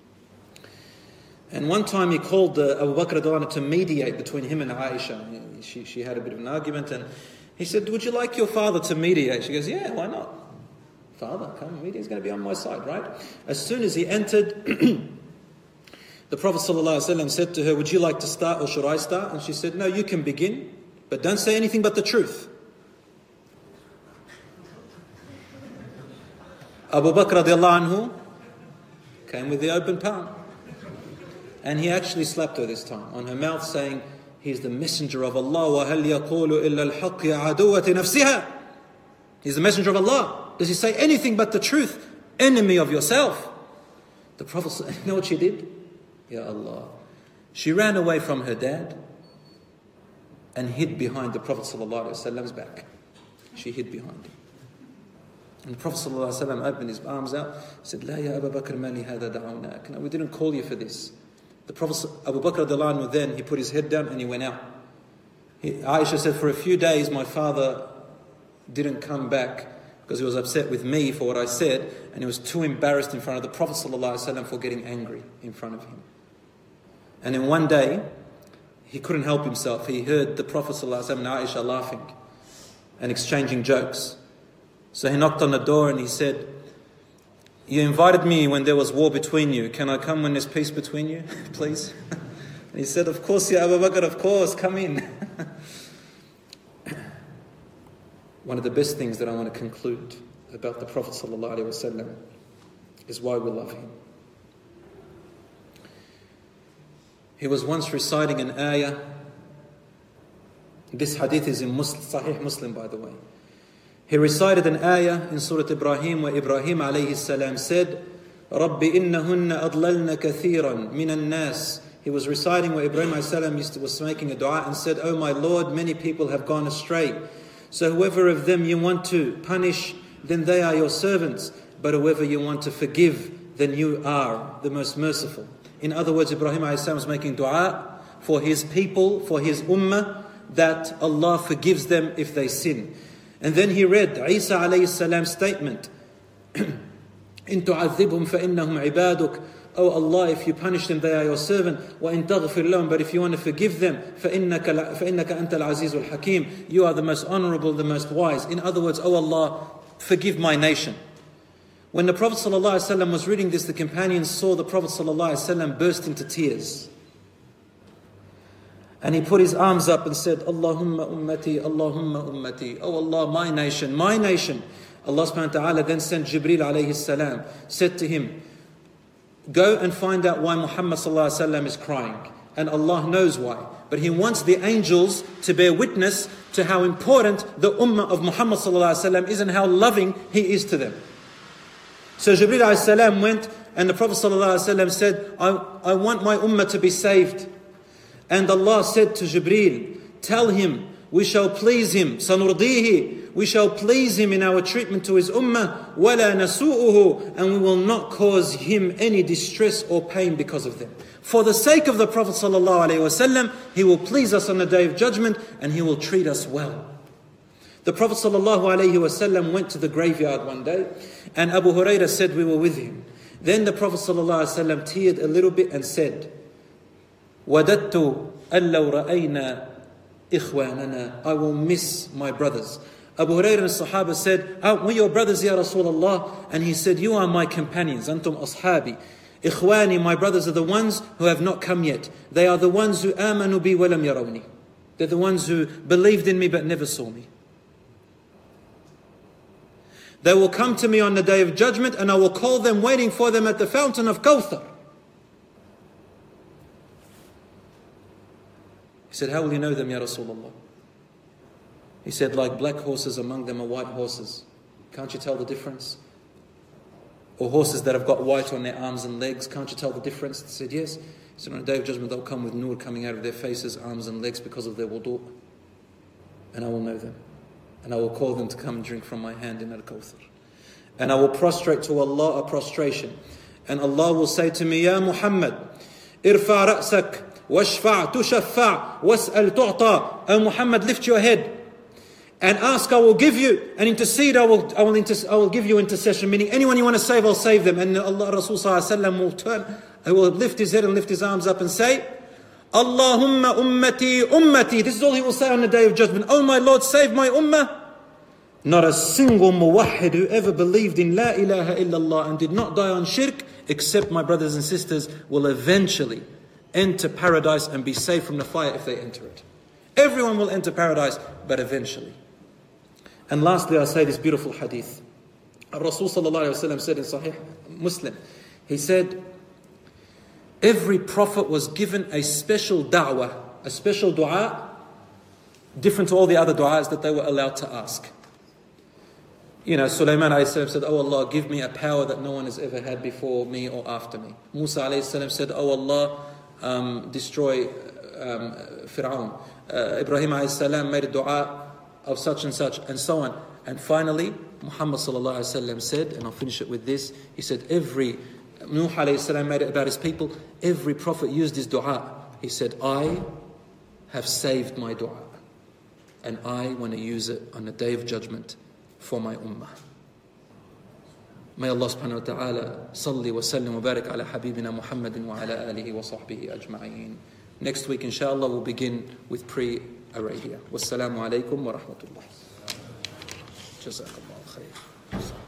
And one time he called uh, Abu Bakr radiallahu anhu to mediate between him and Aisha. She, she had a bit of an argument and he said, would you like your father to mediate? She goes, yeah, why not? Father, come mediate, he's going to be on my side, right? As soon as he entered, the Prophet sallallahu alaihi wasallam said to her, would you like to start or should I start? And she said, no, you can begin, but don't say anything but the truth. Abu Bakr radiallahu anhu came with the open palm. And he actually slapped her this time on her mouth, saying, he's the messenger of Allah. وَهَلْ يَقُولُ إِلَّا الْحَقِّ عَدُوَّةِ نَفْسِهَا. He's the messenger of Allah. Does he say anything but the truth? Enemy of yourself. The Prophet, you know what she did? Ya Allah. She ran away from her dad and hid behind the Prophet ﷺ's back. She hid behind him. And the Prophet ﷺ opened his arms out and said, La ya Abu Bakr mali hada da'awnak. No, we didn't call you for this. The Prophet Abu Bakr radiallahu anhu then, he put his head down and he went out. He, Aisha said, for a few days my father didn't come back because he was upset with me for what I said and he was too embarrassed in front of the Prophet ﷺ for getting angry in front of him. And then one day, he couldn't help himself. He heard the Prophet ﷺ and Aisha laughing and exchanging jokes. So he knocked on the door and he said, you invited me when there was war between you. Can I come when there's peace between you, please? And he said, of course, Ya Abu Bakr, of course, come in. One of the best things that I want to conclude about the Prophet ﷺ is why we love him. He was once reciting an ayah. This hadith is in Muslim, Sahih Muslim, by the way. He recited an ayah in Surah Ibrahim where Ibrahim alayhi salam said, رَبِّ إِنَّهُنَّ أَضْلَلْنَ كَثِيرًا مِنَ النَّاسِ. He was reciting where Ibrahim alayhi salam used to, was making a dua and said, oh my Lord, many people have gone astray. So whoever of them you want to punish, then they are your servants. But whoever you want to forgive, then you are the most merciful. In other words, Ibrahim alayhi salam was making dua for his people, for his ummah, that Allah forgives them if they sin. And then he read Isa alayhi salam's statement, إِن تُعَذِّبْهُمْ فَإِنَّهُمْ عِبَادُكَ. Oh Allah, if you punish them, they are your servant. وَإِن تَغْفِرْ لَهُمْ. But if you want to forgive them, فَإِنَّكَ, فإنك أنت العزيز الحكيم. You are the most honorable, the most wise. In other words, oh Allah, forgive my nation. When the Prophet ﷺ was reading this, the companions saw the Prophet ﷺ burst into tears. And he put his arms up and said, Allahumma ummati, Allahumma ummati. Oh Allah, my nation, my nation. Allah subhanahu wa ta'ala then sent Jibreel alayhi salam, said to him, go and find out why Muhammad sallallahu alayhi wa sallam is crying. And Allah knows why. But He wants the angels to bear witness to how important the ummah of Muhammad sallallahu alayhi wa sallam is and how loving He is to them. So Jibreel alayhi salam went and the Prophet sallallahu alayhi wa sallam said, I, I want my ummah to be saved. And Allah said to Jibreel, tell him, we shall please him, sanurdihi, we shall please him in our treatment to his ummah, wala nasu'uhu, and we will not cause him any distress or pain because of them. For the sake of the Prophet sallallahu alaihi wasallam, he will please us on the Day of Judgment and he will treat us well. The Prophet sallallahu alaihi wasallam went to the graveyard one day, and Abu Hurairah said we were with him. Then the Prophet sallallahu alaihi wasallam teared a little bit and said, وَدَدْتُ أَن لَوْ رَأَيْنَا إِخْوَانَنَا, I will miss my brothers. Abu Hurairah and the Sahaba said, aren't we your brothers, Ya Rasulullah? And he said, you are my companions, Antum ashabi. Ikhwani, my brothers are the ones who have not come yet. They are the ones who amanu bi walam yarawni. They're the ones who believed in me but never saw me. They will come to me on the Day of Judgment and I will call them waiting for them at the fountain of Kawthar. He said, how will you know them, Ya Rasulullah? He said, like black horses, among them are white horses. Can't you tell the difference? Or horses that have got white on their arms and legs, can't you tell the difference? He said, yes. He said, on the Day of Judgment they'll come with nur coming out of their faces, arms and legs because of their wudu. And I will know them. And I will call them to come and drink from my hand in Al-Kawthar. And I will prostrate to Allah a prostration. And Allah will say to me, Ya Muhammad, irfa ra'sak, washfa' tushaffa' was'al tu'ta. O Muhammad, lift your head and ask, I will give you, and intercede, I will, I will, inter- I will give you intercession, meaning anyone you want to save, I'll save them. And Allah, Rasul sallallahu alaihi wasallam will turn, he will lift his head and lift his arms up and say, Allahumma ummati ummati. This is all he will say on the Day of Judgment. Oh my Lord, save my ummah. Not a single muwahhid who ever believed in La ilaha illallah and did not die on shirk, except my brothers and sisters, will eventually enter paradise and be saved from the fire if they enter it. Everyone will enter paradise, but eventually. And lastly, I say this beautiful hadith. Rasul sallallahu alayhi wa sallam said in Sahih Muslim, he said, every prophet was given a special da'wah, a special dua, different to all the other du'as that they were allowed to ask. You know, Sulaiman alayhi salam said, oh Allah, give me a power that no one has ever had before me or after me. Musa alayhi salam said, oh Allah, um, destroy um, Fir'aun. Uh, Ibrahim alayhi salam made a dua of such and such, and so on. And finally, Muhammad sallallahu alayhi wa sallam said, and I'll finish it with this, he said, every, Nuh alayhi salam made it about his people, every prophet used his dua. He said, I have saved my dua, and I want to use it on the Day of Judgment for my ummah. May Allah subhanahu wa ta'ala salli wa sallim wa barik ala habibina Muhammadin wa ala alihi wa sahbihi ajma'een. Next week, inshallah, we'll begin with pre-Arabia. Wassalamu alaikum wa rahmatullah. Jazakallah khair.